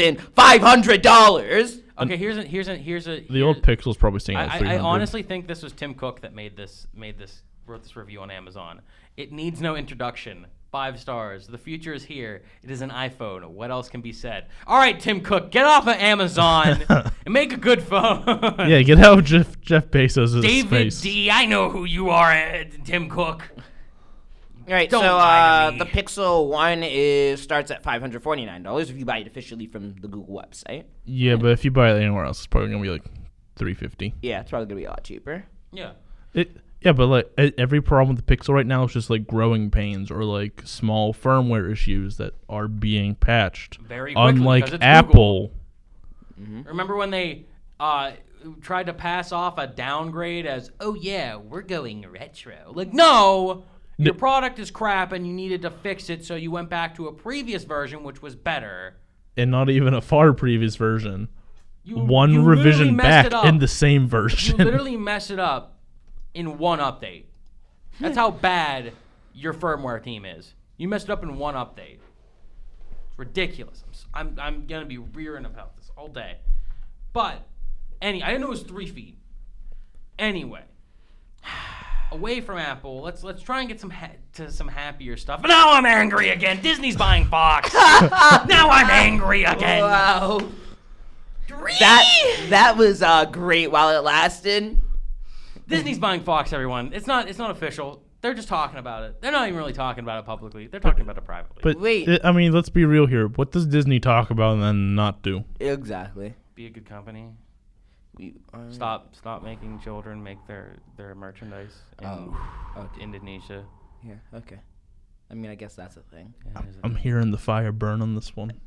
[SPEAKER 2] $1,500.
[SPEAKER 3] Okay, here's a.
[SPEAKER 4] the old Pixel's probably sitting at
[SPEAKER 3] I
[SPEAKER 4] 300.
[SPEAKER 3] honestly think this was Tim Cook that wrote this review on Amazon. It needs no introduction. 5 stars. The future is here. It is an iPhone. What else can be said? All right, Tim Cook, get off of Amazon and make a good phone.
[SPEAKER 4] Yeah, get out of Jeff Bezos'
[SPEAKER 3] David
[SPEAKER 4] space.
[SPEAKER 3] D. I know who you are, Tim Cook.
[SPEAKER 2] All right,
[SPEAKER 3] Don't
[SPEAKER 2] so
[SPEAKER 3] lie to me.
[SPEAKER 2] the Pixel 1 starts at $549 if you buy it officially from the Google website.
[SPEAKER 4] Yeah, but if you buy it anywhere else, it's probably gonna be like $350.
[SPEAKER 2] Yeah, it's probably going to be a lot cheaper.
[SPEAKER 3] Yeah.
[SPEAKER 4] Yeah, but like every problem with the Pixel right now is just like growing pains or like small firmware issues that are being patched.
[SPEAKER 3] Very quickly,
[SPEAKER 4] Unlike
[SPEAKER 3] because it's
[SPEAKER 4] Apple.
[SPEAKER 3] Remember when they tried to pass off a downgrade as, oh yeah, we're going retro? Like, no, your product is crap and you needed to fix it, so you went back to a previous version which was better.
[SPEAKER 4] And not even a far previous version.
[SPEAKER 3] You
[SPEAKER 4] One
[SPEAKER 3] literally
[SPEAKER 4] revision
[SPEAKER 3] messed
[SPEAKER 4] back
[SPEAKER 3] it up.
[SPEAKER 4] in the same
[SPEAKER 3] You
[SPEAKER 4] version.
[SPEAKER 3] literally mess it up in one update. That's how bad your firmware team is. You messed it up in one update. It's ridiculous. I'm gonna be rearing about this all day. But I didn't know it was 3 feet. Anyway, away from Apple, let's try and get to some happier stuff. But now I'm angry again. Disney's buying Fox. Now I'm angry again.
[SPEAKER 2] Wow. That was great while it lasted.
[SPEAKER 3] Disney's buying Fox, everyone. It's not official. They're just talking about it. They're not even really talking about it publicly. They're talking about it privately.
[SPEAKER 4] But I mean, let's be real here. What does Disney talk about and then not do?
[SPEAKER 2] Exactly.
[SPEAKER 3] Be a good company. Stop making children make their merchandise in Indonesia.
[SPEAKER 2] Yeah. Okay. I mean, I guess that's a thing.
[SPEAKER 3] Yeah,
[SPEAKER 4] I'm hearing the fire burn on this one.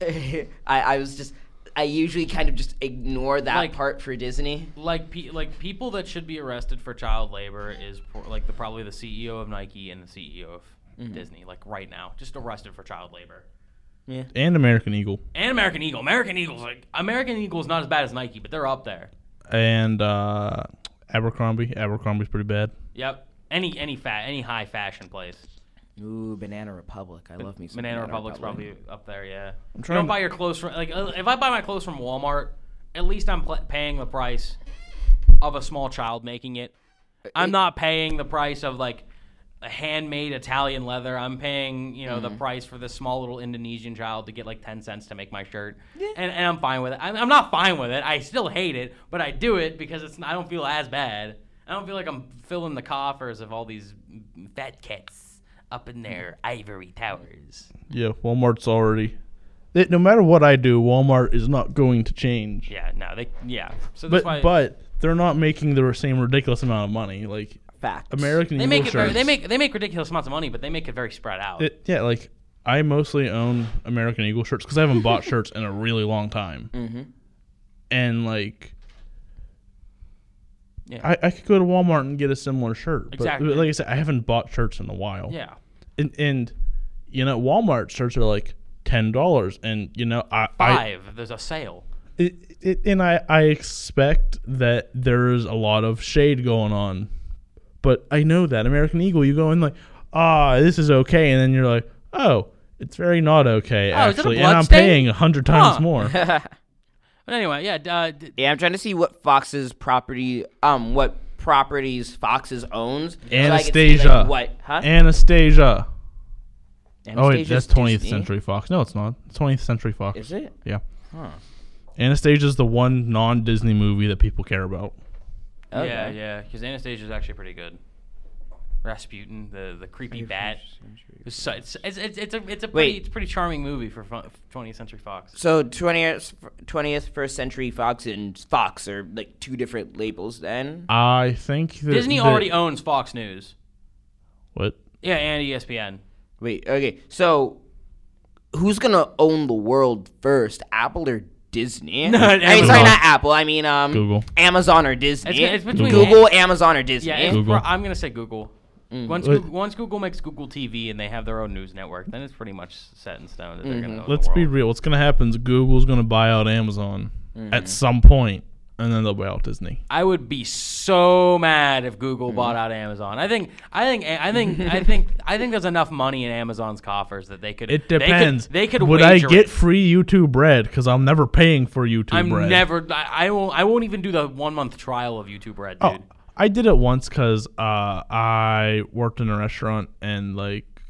[SPEAKER 2] I usually kind of just ignore that part for Disney.
[SPEAKER 3] Like people that should be arrested for child labor is probably the CEO of Nike and the CEO of Disney. Like right now, just arrested for child labor.
[SPEAKER 2] Yeah.
[SPEAKER 4] And American Eagle.
[SPEAKER 3] American Eagle is not as bad as Nike, but they're up there.
[SPEAKER 4] And Abercrombie. Abercrombie's pretty bad.
[SPEAKER 3] Yep. Any high fashion place.
[SPEAKER 2] Ooh, Banana Republic. I love me some
[SPEAKER 3] Banana Republic's probably up there, yeah.
[SPEAKER 4] I'm
[SPEAKER 3] you don't buy your clothes from if I buy my clothes from Walmart, at least I'm paying the price of a small child making it. I'm not paying the price of like a handmade Italian leather. I'm paying, the price for this small little Indonesian child to get like 10 cents to make my shirt. Yeah. And I'm fine with it. I'm not fine with it. I still hate it, but I do it because I don't feel as bad. I don't feel like I'm filling the coffers of all these fat cats up in their ivory towers.
[SPEAKER 4] Yeah, Walmart's already... no matter what I do, Walmart is not going to change.
[SPEAKER 3] Yeah, no, So that's why...
[SPEAKER 4] But they're not making the same ridiculous amount of money. Like,
[SPEAKER 2] facts.
[SPEAKER 4] American Eagle shirts...
[SPEAKER 3] They make ridiculous amounts of money, but they make it very spread out.
[SPEAKER 4] I mostly own American Eagle shirts because I haven't bought shirts in a really long time. Mm-hmm. And, like... Yeah. I could go to Walmart and get a similar shirt.
[SPEAKER 3] Exactly.
[SPEAKER 4] But like I said, I haven't bought shirts in a while.
[SPEAKER 3] Yeah.
[SPEAKER 4] And Walmart shirts are like $10. And,
[SPEAKER 3] $5. There's a sale.
[SPEAKER 4] And I expect that there's a lot of shade going on. But I know that. American Eagle, you go in like, this is okay. And then you're like, oh, it's very not okay, actually. And I'm paying 100 times more.
[SPEAKER 3] But anyway, yeah.
[SPEAKER 2] I'm trying to see what Fox's properties Fox's owns.
[SPEAKER 4] Anastasia.
[SPEAKER 2] So what? Huh?
[SPEAKER 4] Anastasia. Oh, wait, that's 20th
[SPEAKER 2] Disney?
[SPEAKER 4] Century Fox. No, it's not. It's 20th Century Fox.
[SPEAKER 2] Is it?
[SPEAKER 4] Yeah.
[SPEAKER 2] Huh.
[SPEAKER 4] Anastasia's the one non-Disney movie that people care about.
[SPEAKER 3] Okay. Yeah, because Anastasia's actually pretty good. Rasputin, the creepy bat. It's a pretty charming movie for 20th Century Fox.
[SPEAKER 2] So 20th First Century Fox and Fox are like two different labels then?
[SPEAKER 4] I think that
[SPEAKER 3] Disney already owns Fox News.
[SPEAKER 4] What?
[SPEAKER 3] Yeah, and ESPN.
[SPEAKER 2] Wait, okay. So who's gonna own the world first, Apple or Disney?
[SPEAKER 3] No,
[SPEAKER 2] sorry, not Apple. I mean
[SPEAKER 4] Google.
[SPEAKER 2] Amazon or Disney.
[SPEAKER 3] It's between
[SPEAKER 2] Google, Amazon, or Disney.
[SPEAKER 3] Yeah,
[SPEAKER 4] Google.
[SPEAKER 3] I'm gonna say Google. Once Google makes Google TV and they have their own news network, then it's pretty much set in stone that they're going to own
[SPEAKER 4] Let's
[SPEAKER 3] the world.
[SPEAKER 4] be real. What's going to happen is Google's going to buy out Amazon at some point, and then they'll buy out Disney.
[SPEAKER 3] I would be so mad if Google bought out Amazon. I think there's enough money in Amazon's coffers that they could.
[SPEAKER 4] It depends.
[SPEAKER 3] They could.
[SPEAKER 4] Would I get free YouTube Red? Because I'm never paying for YouTube Red.
[SPEAKER 3] I won't even do the 1 month trial of YouTube Red, dude.
[SPEAKER 4] Oh. I did it once because I worked in a restaurant and,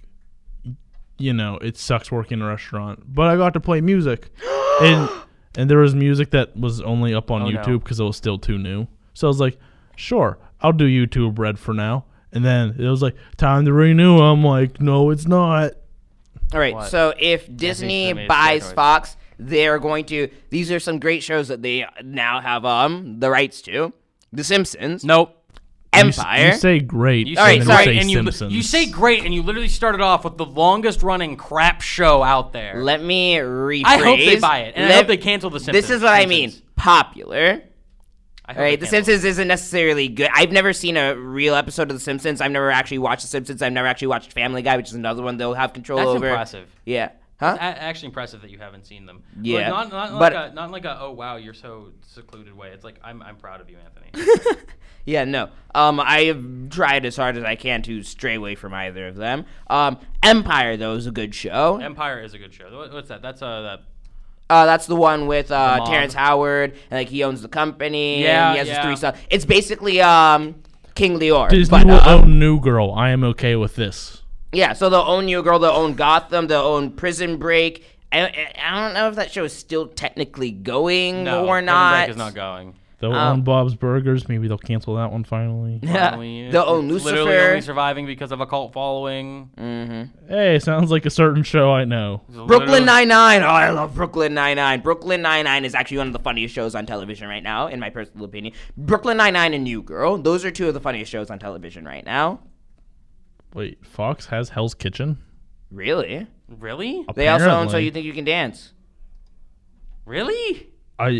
[SPEAKER 4] it sucks working in a restaurant. But I got to play music. and there was music that was only up on YouTube because it was still too new. So I was like, sure, I'll do YouTube Red for now. And then it was like, time to renew. I'm like, no, it's not.
[SPEAKER 2] All right, so if Disney buys Fox, they're going to... These are some great shows that they now have the rights to. The Simpsons.
[SPEAKER 3] Nope.
[SPEAKER 2] Empire.
[SPEAKER 4] You say great.
[SPEAKER 3] You say great, and you literally started off with the longest running crap show out there.
[SPEAKER 2] Let me rephrase.
[SPEAKER 3] I hope they buy it, and I hope they cancel the Simpsons.
[SPEAKER 2] This is what I mean. Popular. All right, The Simpsons isn't necessarily good. I've never seen a real episode of The Simpsons. I've never actually watched The Simpsons. I've never actually watched Family Guy, which is another one they'll have control over.
[SPEAKER 3] That's impressive.
[SPEAKER 2] Yeah. Huh?
[SPEAKER 3] It's actually impressive that you haven't seen them.
[SPEAKER 2] Yeah.
[SPEAKER 3] Not like a oh wow, you're so secluded way. It's like I'm proud of you, Anthony.
[SPEAKER 2] Yeah, no. I have tried as hard as I can to stray away from either of them. Empire, though, is a good show.
[SPEAKER 3] Empire is a good show. What's that? That's
[SPEAKER 2] that's the one with Terrence Howard, and he owns the company.
[SPEAKER 3] Yeah,
[SPEAKER 2] and he has his 3 sons. It's basically King Lear.
[SPEAKER 4] Disney will own New Girl. I am okay with this.
[SPEAKER 2] Yeah, so they'll own New Girl, they'll own Gotham, they'll own Prison Break. I don't know if that show is still technically going or not.
[SPEAKER 3] Prison Break is not going.
[SPEAKER 4] They'll own Bob's Burgers. Maybe they'll cancel that one finally.
[SPEAKER 3] Finally,
[SPEAKER 2] they'll own Lucifer.
[SPEAKER 3] Literally only surviving because of a cult following.
[SPEAKER 2] Mm-hmm.
[SPEAKER 4] Hey, sounds like a certain show I know.
[SPEAKER 2] Brooklyn Nine-Nine. Oh, I love Brooklyn Nine-Nine. Brooklyn Nine-Nine is actually one of the funniest shows on television right now, in my personal opinion. Brooklyn Nine-Nine and New Girl. Those are two of the funniest shows on television right now.
[SPEAKER 4] Wait, Fox has Hell's Kitchen?
[SPEAKER 2] Really?
[SPEAKER 3] Really?
[SPEAKER 4] Apparently.
[SPEAKER 2] They also own So You Think You Can Dance.
[SPEAKER 3] Really?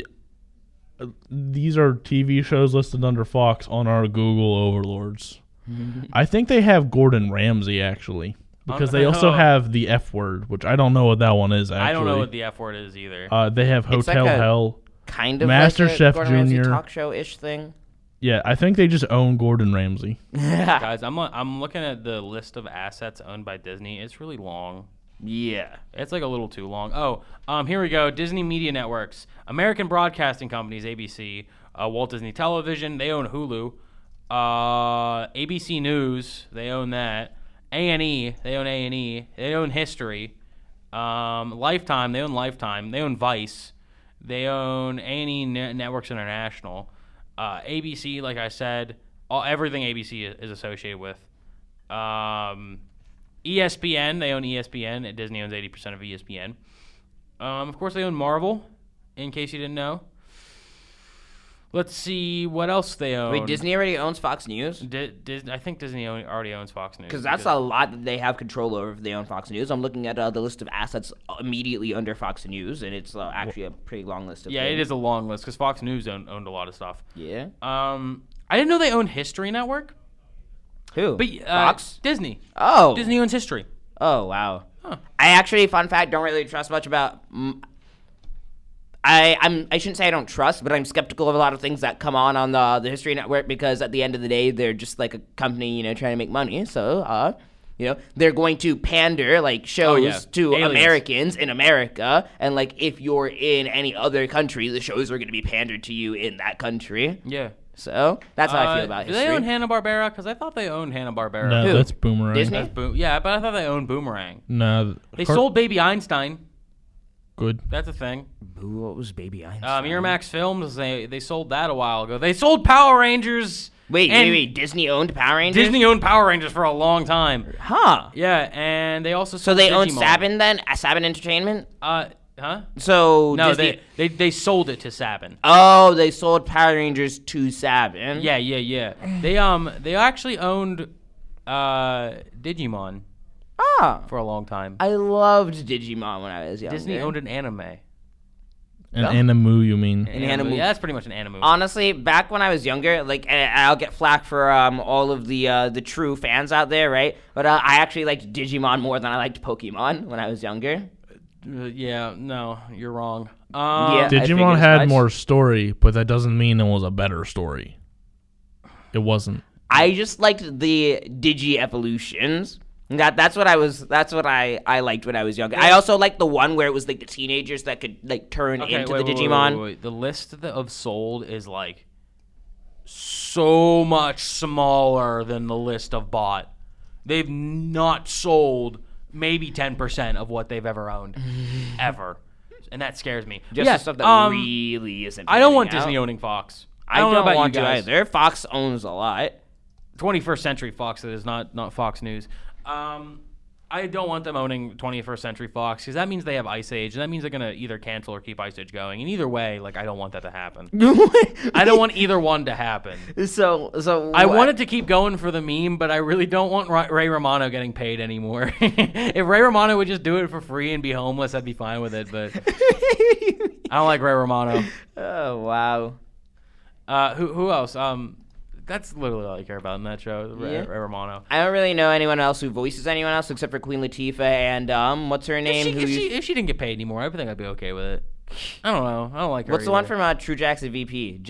[SPEAKER 4] These are TV shows listed under Fox on our Google overlords. I think they have Gordon Ramsay, actually. Because they also have the F Word, which I don't know what that one is, actually.
[SPEAKER 3] I don't know what the F Word is either.
[SPEAKER 4] They have Hotel Hell.
[SPEAKER 2] Kind of
[SPEAKER 4] Master
[SPEAKER 2] like a
[SPEAKER 4] Chef
[SPEAKER 2] Gordon Ramsay
[SPEAKER 4] Jr.
[SPEAKER 2] talk show-ish thing.
[SPEAKER 4] Yeah, I think they just own Gordon Ramsay.
[SPEAKER 3] Guys, I'm looking at the list of assets owned by Disney. It's really long.
[SPEAKER 2] Yeah.
[SPEAKER 3] It's like a little too long. Oh, here we go. Disney Media Networks. American Broadcasting Companies, ABC. Walt Disney Television, they own Hulu. ABC News, they own that. A&E, they own A&E. They own History. Lifetime, they own Lifetime. They own Vice. They own A&E Networks International. ABC, like I said, everything ABC is associated with. ESPN, they own ESPN. Disney owns 80% of ESPN. Of course, they own Marvel, in case you didn't know. Let's see what else they own.
[SPEAKER 2] Wait, Disney already owns Fox News?
[SPEAKER 3] I think Disney already owns Fox News.
[SPEAKER 2] Because that's a lot that they have control over if they own Fox News. I'm looking at the list of assets immediately under Fox News, and it's actually a pretty long list of things.
[SPEAKER 3] It is a long list, because Fox News owned a lot of stuff.
[SPEAKER 2] Yeah.
[SPEAKER 3] I didn't know they owned History Network.
[SPEAKER 2] Who?
[SPEAKER 3] But,
[SPEAKER 2] Fox?
[SPEAKER 3] Disney.
[SPEAKER 2] Oh.
[SPEAKER 3] Disney owns History.
[SPEAKER 2] Oh, wow.
[SPEAKER 3] Huh.
[SPEAKER 2] I actually, fun fact, don't really trust much about... I shouldn't say I don't trust, but I'm skeptical of a lot of things that come on the History Network, because at the end of the day, they're just like a company, trying to make money. So, they're going to pander shows to
[SPEAKER 3] Aliens.
[SPEAKER 2] Americans in America, and if you're in any other country, the shows are going to be pandered to you in that country.
[SPEAKER 3] Yeah.
[SPEAKER 2] So that's how I feel about history.
[SPEAKER 3] Do they own Hanna-Barbera? Because I thought they owned Hanna-Barbera.
[SPEAKER 4] No,
[SPEAKER 2] Who?
[SPEAKER 4] that's Boomerang.
[SPEAKER 2] Disney?
[SPEAKER 3] That's yeah, but I thought they owned Boomerang.
[SPEAKER 4] No.
[SPEAKER 3] They sold Baby Einstein.
[SPEAKER 4] Good.
[SPEAKER 3] That's a thing.
[SPEAKER 2] Boo, what was Baby Einstein?
[SPEAKER 3] Miramax Films, they sold that a while ago. They sold Power Rangers.
[SPEAKER 2] Wait. Disney owned Power Rangers?
[SPEAKER 3] Disney owned Power Rangers for a long time.
[SPEAKER 2] Huh.
[SPEAKER 3] Yeah, and they also
[SPEAKER 2] So
[SPEAKER 3] sold
[SPEAKER 2] they own
[SPEAKER 3] Digimon.
[SPEAKER 2] Sabin then? Sabin Entertainment?
[SPEAKER 3] Huh?
[SPEAKER 2] So
[SPEAKER 3] No,
[SPEAKER 2] Disney...
[SPEAKER 3] they sold it to Sabin.
[SPEAKER 2] Oh, they sold Power Rangers to Sabin.
[SPEAKER 3] Yeah. They actually owned Digimon for a long time.
[SPEAKER 2] I loved Digimon when I was younger.
[SPEAKER 3] Disney owned an anime.
[SPEAKER 4] An Animu, you mean?
[SPEAKER 2] An anime.
[SPEAKER 3] Yeah, that's pretty much an anime.
[SPEAKER 2] Honestly, back when I was younger, and I'll get flack for all of the true fans out there, right? But I actually liked Digimon more than I liked Pokemon when I was younger.
[SPEAKER 3] Yeah, no, you're wrong.
[SPEAKER 2] Yeah.
[SPEAKER 4] Digimon had more story, but that doesn't mean it was a better story. It wasn't.
[SPEAKER 2] I just liked the Digi-evolutions. That's what I liked when I was younger. I also liked the one where it was the teenagers that could turn into the Digimon.
[SPEAKER 3] Wait. The list of sold is so much smaller than the list of bought. They've not sold maybe 10% of what they've ever owned, ever, and that scares me.
[SPEAKER 2] Just the stuff that really isn't.
[SPEAKER 3] I don't want
[SPEAKER 2] panning out.
[SPEAKER 3] Disney owning Fox.
[SPEAKER 2] I don't
[SPEAKER 3] know about
[SPEAKER 2] want
[SPEAKER 3] you
[SPEAKER 2] to
[SPEAKER 3] guys.
[SPEAKER 2] either. Fox owns a lot.
[SPEAKER 3] 21st Century Fox, that is not Fox News. I don't want them owning 21st Century Fox, because that means they have Ice Age, and that means they're going to either cancel or keep Ice Age going. And either way, I don't want that to happen. I don't want either one to happen.
[SPEAKER 2] So
[SPEAKER 3] I want it to keep going for the meme, but I really don't want Ray Romano getting paid anymore. If Ray Romano would just do it for free and be homeless, I'd be fine with it, but I don't like Ray Romano.
[SPEAKER 2] Oh, wow.
[SPEAKER 3] Who else? That's literally all I care about in that show, Ray Romano.
[SPEAKER 2] I don't really know anyone else who voices anyone else except for Queen Latifah and what's her name?
[SPEAKER 3] If she didn't get paid anymore, I think I'd be okay with it. I don't know. I don't like her.
[SPEAKER 2] What's the one from True Jackson VP?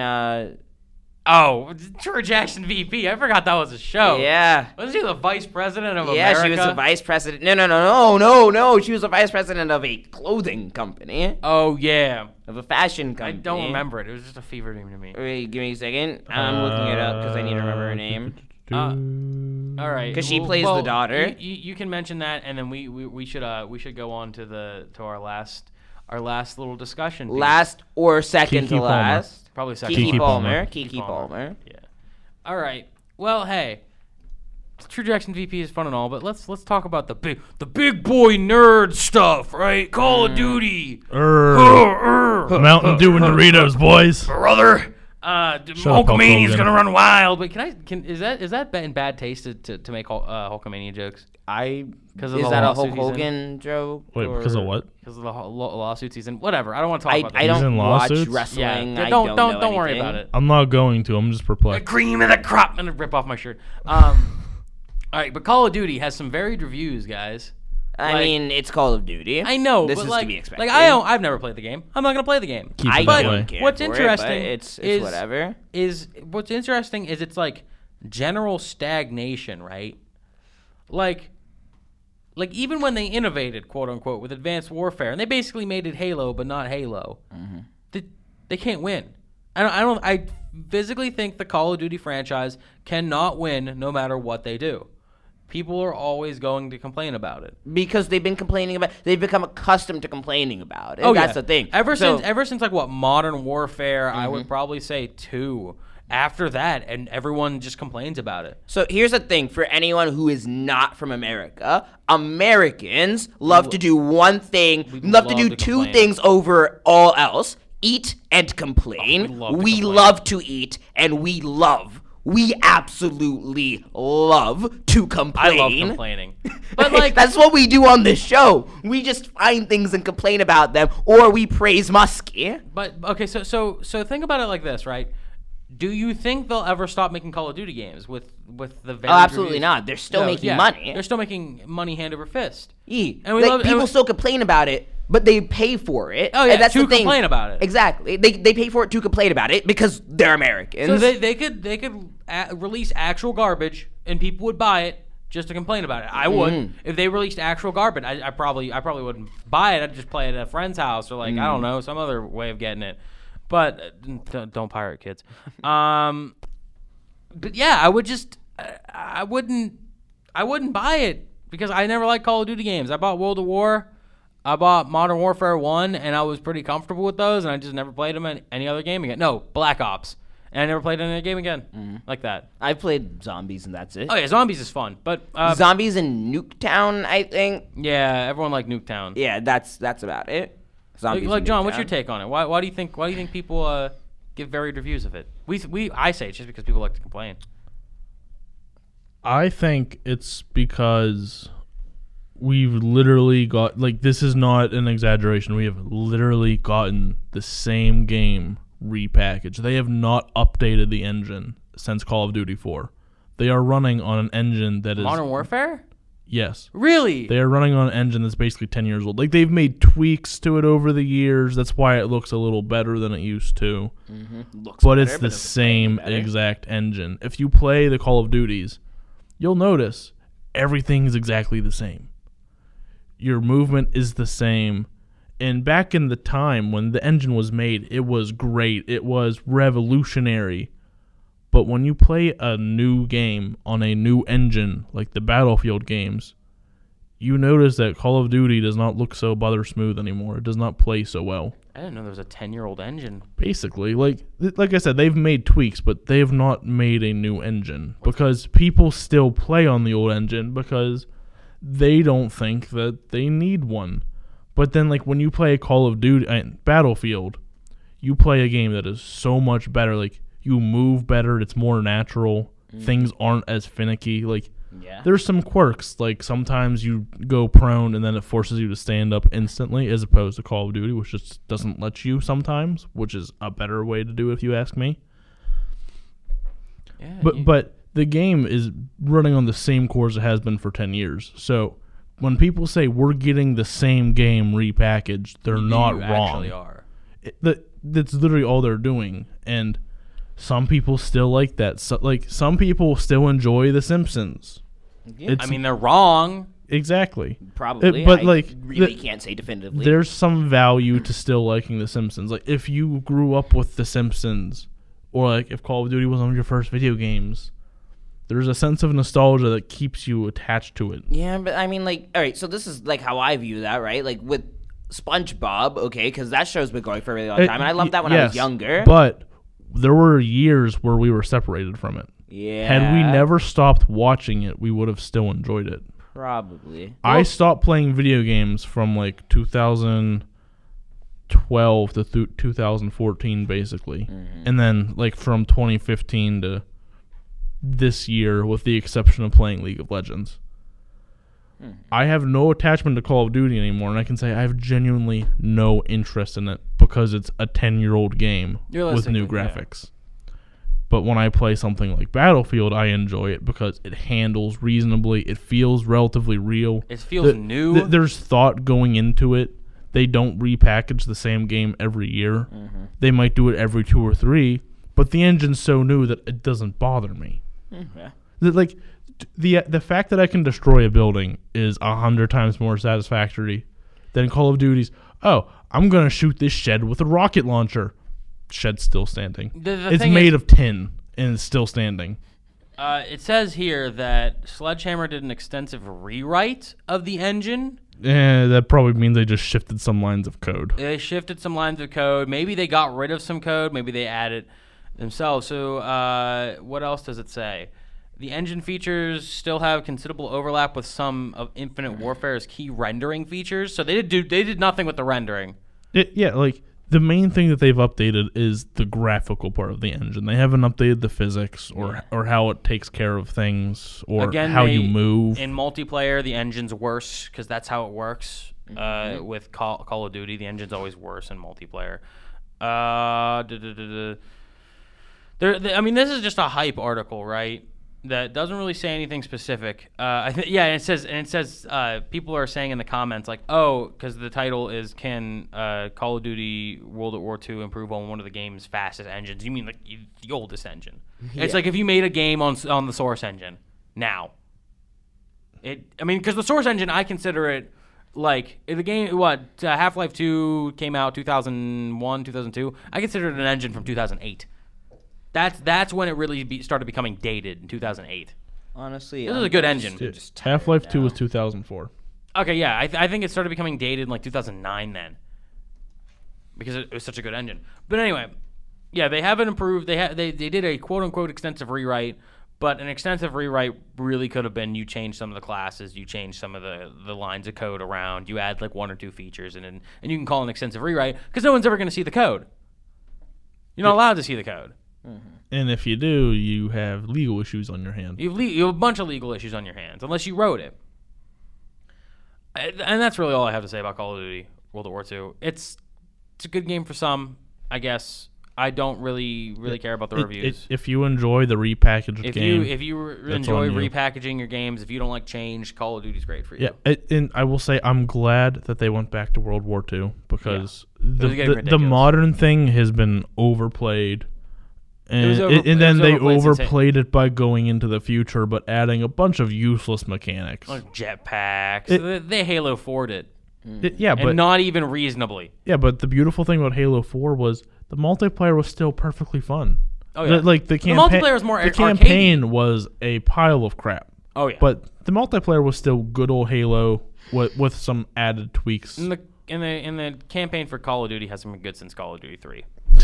[SPEAKER 3] True Jackson VP. I forgot that was a show.
[SPEAKER 2] Yeah.
[SPEAKER 3] Wasn't she the vice president of America?
[SPEAKER 2] Yeah, she was the vice president. No. She was the vice president of a clothing company.
[SPEAKER 3] Oh, yeah.
[SPEAKER 2] Of a fashion company.
[SPEAKER 3] I don't remember it. It was just a fever dream to me.
[SPEAKER 2] Wait, give me a second. I'm looking it up because I need to remember her name.
[SPEAKER 3] All right.
[SPEAKER 2] Because she plays the daughter.
[SPEAKER 3] You can mention that, and then we should go on to our last. our last little discussion.
[SPEAKER 2] Last or second
[SPEAKER 4] Keke
[SPEAKER 2] to
[SPEAKER 4] Palmer.
[SPEAKER 2] last.
[SPEAKER 3] Probably second.
[SPEAKER 2] Keke Palmer.
[SPEAKER 3] Keke
[SPEAKER 2] Keke Palmer.
[SPEAKER 3] Yeah. All right. Well, hey, True Jackson VP is fun and all, but let's talk about the big boy nerd stuff, right? Call of Duty.
[SPEAKER 4] Mountain Dew and Doritos, boys.
[SPEAKER 3] Brother. Hulkamania's
[SPEAKER 4] Hogan.
[SPEAKER 3] gonna run wild, but is that in bad taste to make Hulkamania jokes?
[SPEAKER 2] Is
[SPEAKER 3] the
[SPEAKER 2] that a
[SPEAKER 3] lawsuit
[SPEAKER 2] Hulk
[SPEAKER 3] he's in?
[SPEAKER 2] Hogan joke?
[SPEAKER 4] Wait, because of what?
[SPEAKER 3] Because of the lawsuit season. Whatever. I don't want to talk about that.
[SPEAKER 2] I don't
[SPEAKER 4] He's in
[SPEAKER 2] watch
[SPEAKER 4] lawsuits?
[SPEAKER 2] wrestling.
[SPEAKER 3] Yeah,
[SPEAKER 2] I
[SPEAKER 3] don't worry about it.
[SPEAKER 4] I'm not going to. I'm just
[SPEAKER 3] The
[SPEAKER 4] perplexed.
[SPEAKER 3] cream of the crop. I'm gonna rip off my shirt. All right, but Call of Duty has some varied reviews, guys.
[SPEAKER 2] I mean, it's Call of Duty.
[SPEAKER 3] I know,
[SPEAKER 2] this
[SPEAKER 3] but
[SPEAKER 2] is to be expected.
[SPEAKER 3] I've never played the game. I'm not gonna play the game.
[SPEAKER 4] Keep
[SPEAKER 2] I
[SPEAKER 4] it that
[SPEAKER 2] don't
[SPEAKER 4] way.
[SPEAKER 2] care
[SPEAKER 3] What's
[SPEAKER 2] for
[SPEAKER 3] interesting
[SPEAKER 2] it, but it's
[SPEAKER 3] is
[SPEAKER 2] whatever.
[SPEAKER 3] What's interesting is it's like general stagnation, right? Like even when they innovated, quote unquote, with Advanced Warfare, and they basically made it Halo, but not Halo. They can't win. I physically think the Call of Duty franchise cannot win no matter what they do. People are always going to complain about it
[SPEAKER 2] Because they've become accustomed to complaining about it.
[SPEAKER 3] Oh,
[SPEAKER 2] That's
[SPEAKER 3] yeah.
[SPEAKER 2] the thing.
[SPEAKER 3] Ever since like what Modern Warfare, I would probably say 2. After that, and everyone just complains about it.
[SPEAKER 2] So here's the thing for anyone who is not from America. Americans love to do one thing, love to do two
[SPEAKER 3] complain.
[SPEAKER 2] things over all else. Eat and complain.
[SPEAKER 3] We love to complain.
[SPEAKER 2] love to eat, and we absolutely love to complain.
[SPEAKER 3] I love complaining. But like
[SPEAKER 2] that's what we do on this show. We just find things and complain about them, or we praise Muskie.
[SPEAKER 3] But okay, so think about it like this, right? Do you think they'll ever stop making Call of Duty games with the very
[SPEAKER 2] Absolutely not. They're still making money.
[SPEAKER 3] They're still making money hand over fist.
[SPEAKER 2] And
[SPEAKER 3] we
[SPEAKER 2] people still complain about it, but they pay for it.
[SPEAKER 3] Oh yeah,
[SPEAKER 2] and that's
[SPEAKER 3] to
[SPEAKER 2] the thing.
[SPEAKER 3] complain about it.
[SPEAKER 2] Exactly. They pay for it to complain about it because they're Americans.
[SPEAKER 3] So they could release actual garbage and people would buy it just to complain about it. I would if they released actual garbage. I probably wouldn't buy it. I'd just play it at a friend's house or like I don't know some other way of getting it. But don't pirate, kids. But yeah, I wouldn't buy it because I never liked Call of Duty games. I bought World at War, I bought Modern Warfare 1, and I was pretty comfortable with those, and I just never played them in any other game again. No, Black Ops, and I never played any other game again like that.
[SPEAKER 2] I played Zombies and that's it.
[SPEAKER 3] Oh yeah, Zombies is fun, but
[SPEAKER 2] Zombies in Nuketown, I think.
[SPEAKER 3] yeah, everyone liked Nuketown.
[SPEAKER 2] Yeah, that's about it. Zombies
[SPEAKER 3] Like
[SPEAKER 2] in
[SPEAKER 3] John,
[SPEAKER 2] Nuketown.
[SPEAKER 3] what's your take on it? Why do you think people give varied reviews of it? I say it's just because people like to complain.
[SPEAKER 4] I think it's because we've literally got, like, this is not an exaggeration. We have literally gotten the same game repackaged. They have not updated the engine since Call of Duty 4. They are running on an engine that is...
[SPEAKER 3] Modern Warfare?
[SPEAKER 4] Yes.
[SPEAKER 3] Really?
[SPEAKER 4] They are running on an engine that's basically 10 years old. Like, they've made tweaks to it over the years. That's why it looks a little better than it used to. But it's the same exact engine. If you play the Call of Duties, you'll notice everything's exactly the same. Your movement is the same. And back in the time when the engine was made, it was great. It was revolutionary. But when you play a new game on a new engine, like the Battlefield games, you notice that Call of Duty does not look so butter smooth anymore. It does not play so well.
[SPEAKER 3] I didn't know there was a 10-year-old engine.
[SPEAKER 4] Basically, like I said, they've made tweaks, but they have not made a new engine because people still play on the old engine because they don't think that they need one. But then, like, when you play Call of Duty Battlefield, you play a game that is so much better. Like, you move better, it's more natural, things aren't as finicky. Like, there's some quirks, like sometimes you go prone and then it forces you to stand up instantly, as opposed to Call of Duty, which just doesn't let you sometimes, which is a better way to do it if you ask me.
[SPEAKER 3] Yeah,
[SPEAKER 4] But the game is running on the same cores it has been for 10 years. So when people say we're getting the same game repackaged, they're not
[SPEAKER 3] you
[SPEAKER 4] wrong.
[SPEAKER 3] Actually are.
[SPEAKER 4] That's literally all they're doing. And some people still like that. So, like, some people still enjoy The Simpsons.
[SPEAKER 2] Yeah.
[SPEAKER 3] I mean, they're wrong.
[SPEAKER 4] Exactly.
[SPEAKER 2] Probably.
[SPEAKER 4] But,
[SPEAKER 2] I
[SPEAKER 4] like,
[SPEAKER 2] really can't say definitively.
[SPEAKER 4] There's some value to still liking The Simpsons. Like, if you grew up with The Simpsons, or like if Call of Duty was one of your first video games, there's a sense of nostalgia that keeps you attached to it.
[SPEAKER 2] Yeah, but I mean, like, all right, so this is like how I view that, right? Like, with SpongeBob, okay, because that show's been going for a really long time, and I loved that when I was younger.
[SPEAKER 4] But there were years where we were separated from it.
[SPEAKER 2] Yeah.
[SPEAKER 4] Had we never stopped watching it, we would have still enjoyed it.
[SPEAKER 2] Probably.
[SPEAKER 4] I stopped playing video games from like 2012 to 2014, basically. And then like from 2015 to this year, with the exception of playing League of Legends. I have no attachment to Call of Duty anymore, and I can say I have genuinely no interest in it because it's a 10-year-old game with new graphics. But when I play something like Battlefield, I enjoy it because it handles reasonably. It feels relatively real.
[SPEAKER 3] It feels new.
[SPEAKER 4] There's thought going into it. They don't repackage the same game every year. They might do it every 2 or 3, but the engine's so new that it doesn't bother me. Like the fact that I can destroy a building is 100 times more satisfactory than Call of Duty's. Oh, I'm gonna shoot this shed with a rocket launcher. Shed's still standing. It's made of tin and it's still standing.
[SPEAKER 3] It says here that Sledgehammer did an extensive rewrite of the engine.
[SPEAKER 4] That probably means they just shifted some lines of code.
[SPEAKER 3] They shifted some lines of code. Maybe they got rid of some code. Maybe they added themselves. So what else does it say? The engine features still have considerable overlap with some of Infinite Warfare's key rendering features. So they did nothing with the rendering.
[SPEAKER 4] Like the main thing that they've updated is the graphical part of the engine. They haven't updated the physics or how it takes care of things or how you move.
[SPEAKER 3] In multiplayer, the engine's worse because that's how it works. With Call of Duty, the engine's always worse in multiplayer. I mean, this is just a hype article, right? That doesn't really say anything specific. And it says people are saying in the comments like, oh, because the title is "Can Call of Duty World at War II improve on one of the game's fastest engines?" You mean like the oldest engine? Yeah. It's like if you made a game on the Source engine now. Because the Source engine, I consider it like the game. Half-Life 2 came out 2001, 2002. I consider it an engine from 2008. That's when it really started becoming dated in 2008.
[SPEAKER 2] Honestly,
[SPEAKER 3] this is a good engine.
[SPEAKER 4] Half-Life 2 was 2004.
[SPEAKER 3] Okay, yeah, I think it started becoming dated in like 2009 then, because it was such a good engine. But anyway, yeah, they haven't improved. They did a quote unquote extensive rewrite, but an extensive rewrite really could have been you change some of the classes, you change some of the lines of code around, you add like 1 or 2 features, and you can call it an extensive rewrite because no one's ever going to see the code. You're not allowed to see the code.
[SPEAKER 4] And if you do, you have legal issues on your hands.
[SPEAKER 3] You have a bunch of legal issues on your hands, unless you wrote it. And that's really all I have to say about Call of Duty World at War II. It's a good game for some, I guess. I don't really care about the reviews.
[SPEAKER 4] If you enjoy the repackaged game,
[SPEAKER 3] if you enjoy repackaging your games, if you don't like change, Call of Duty's great for you.
[SPEAKER 4] Yeah, and I will say I'm glad that they went back to World War II because the modern thing has been overplayed. And then they overplayed it by going into the future, but adding a bunch of useless mechanics.
[SPEAKER 3] Like jetpacks. They Halo 4'd it.
[SPEAKER 4] But
[SPEAKER 3] not even reasonably.
[SPEAKER 4] Yeah, but the beautiful thing about Halo 4 was the multiplayer was still perfectly fun.
[SPEAKER 3] Oh, yeah.
[SPEAKER 4] The
[SPEAKER 3] multiplayer was more
[SPEAKER 4] the campaign was a pile of crap.
[SPEAKER 3] Oh, yeah.
[SPEAKER 4] But the multiplayer was still good old Halo with some added tweaks.
[SPEAKER 3] And the campaign for Call of Duty hasn't been good since Call of Duty 3.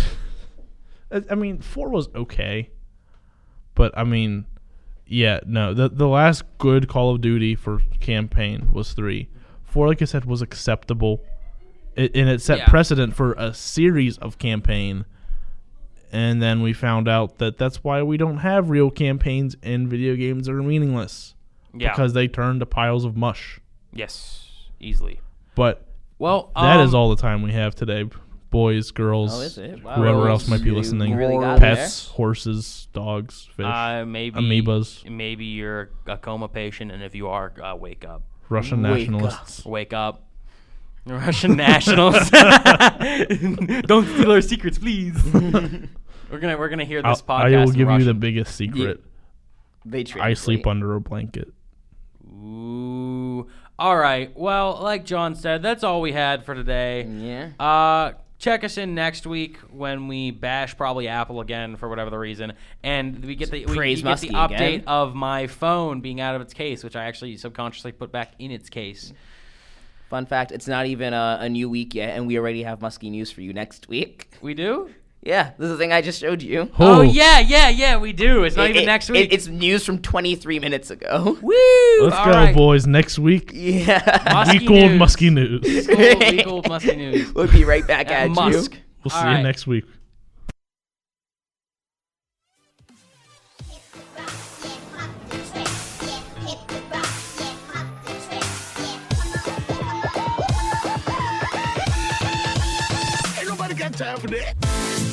[SPEAKER 4] 4 was okay, but the last good Call of Duty for campaign was 3. 4, like I said, was acceptable, and it set precedent for a series of campaign, and then we found out that that's why we don't have real campaigns in video games that are meaningless, because they turn to piles of mush.
[SPEAKER 3] Yes, easily.
[SPEAKER 4] But that is all the time we have today. Boys, girls, whoever else might be listening, pets, horses, dogs, fish, amoebas.
[SPEAKER 3] Maybe you're a coma patient, and if you are, wake up.
[SPEAKER 4] Russian nationalists.
[SPEAKER 3] Wake up. Russian nationals. Don't steal our secrets, please. We're gonna hear this podcast.
[SPEAKER 4] I will give
[SPEAKER 3] you
[SPEAKER 4] the biggest secret. I sleep under a blanket.
[SPEAKER 3] Ooh. All right. Well, like John said, that's all we had for today.
[SPEAKER 2] Yeah.
[SPEAKER 3] Check us in next week when we bash probably Apple again for whatever the reason, and we get the update of my phone being out of its case, which I actually subconsciously put back in its case.
[SPEAKER 2] Fun fact, it's not even a new week yet, and we already have musky news for you next week.
[SPEAKER 3] We do?
[SPEAKER 2] Yeah, this is the thing I just showed you.
[SPEAKER 3] Oh, yeah, we do. It's not even next week.
[SPEAKER 2] It's news from 23 minutes ago.
[SPEAKER 3] Woo!
[SPEAKER 4] Let's go, boys. Next week.
[SPEAKER 2] Yeah.
[SPEAKER 4] Week-old musky news.
[SPEAKER 3] Week-old musky news.
[SPEAKER 2] We'll be right back at
[SPEAKER 3] Musk.
[SPEAKER 2] you.
[SPEAKER 4] We'll see you next week.
[SPEAKER 1] Ain't nobody got time for that.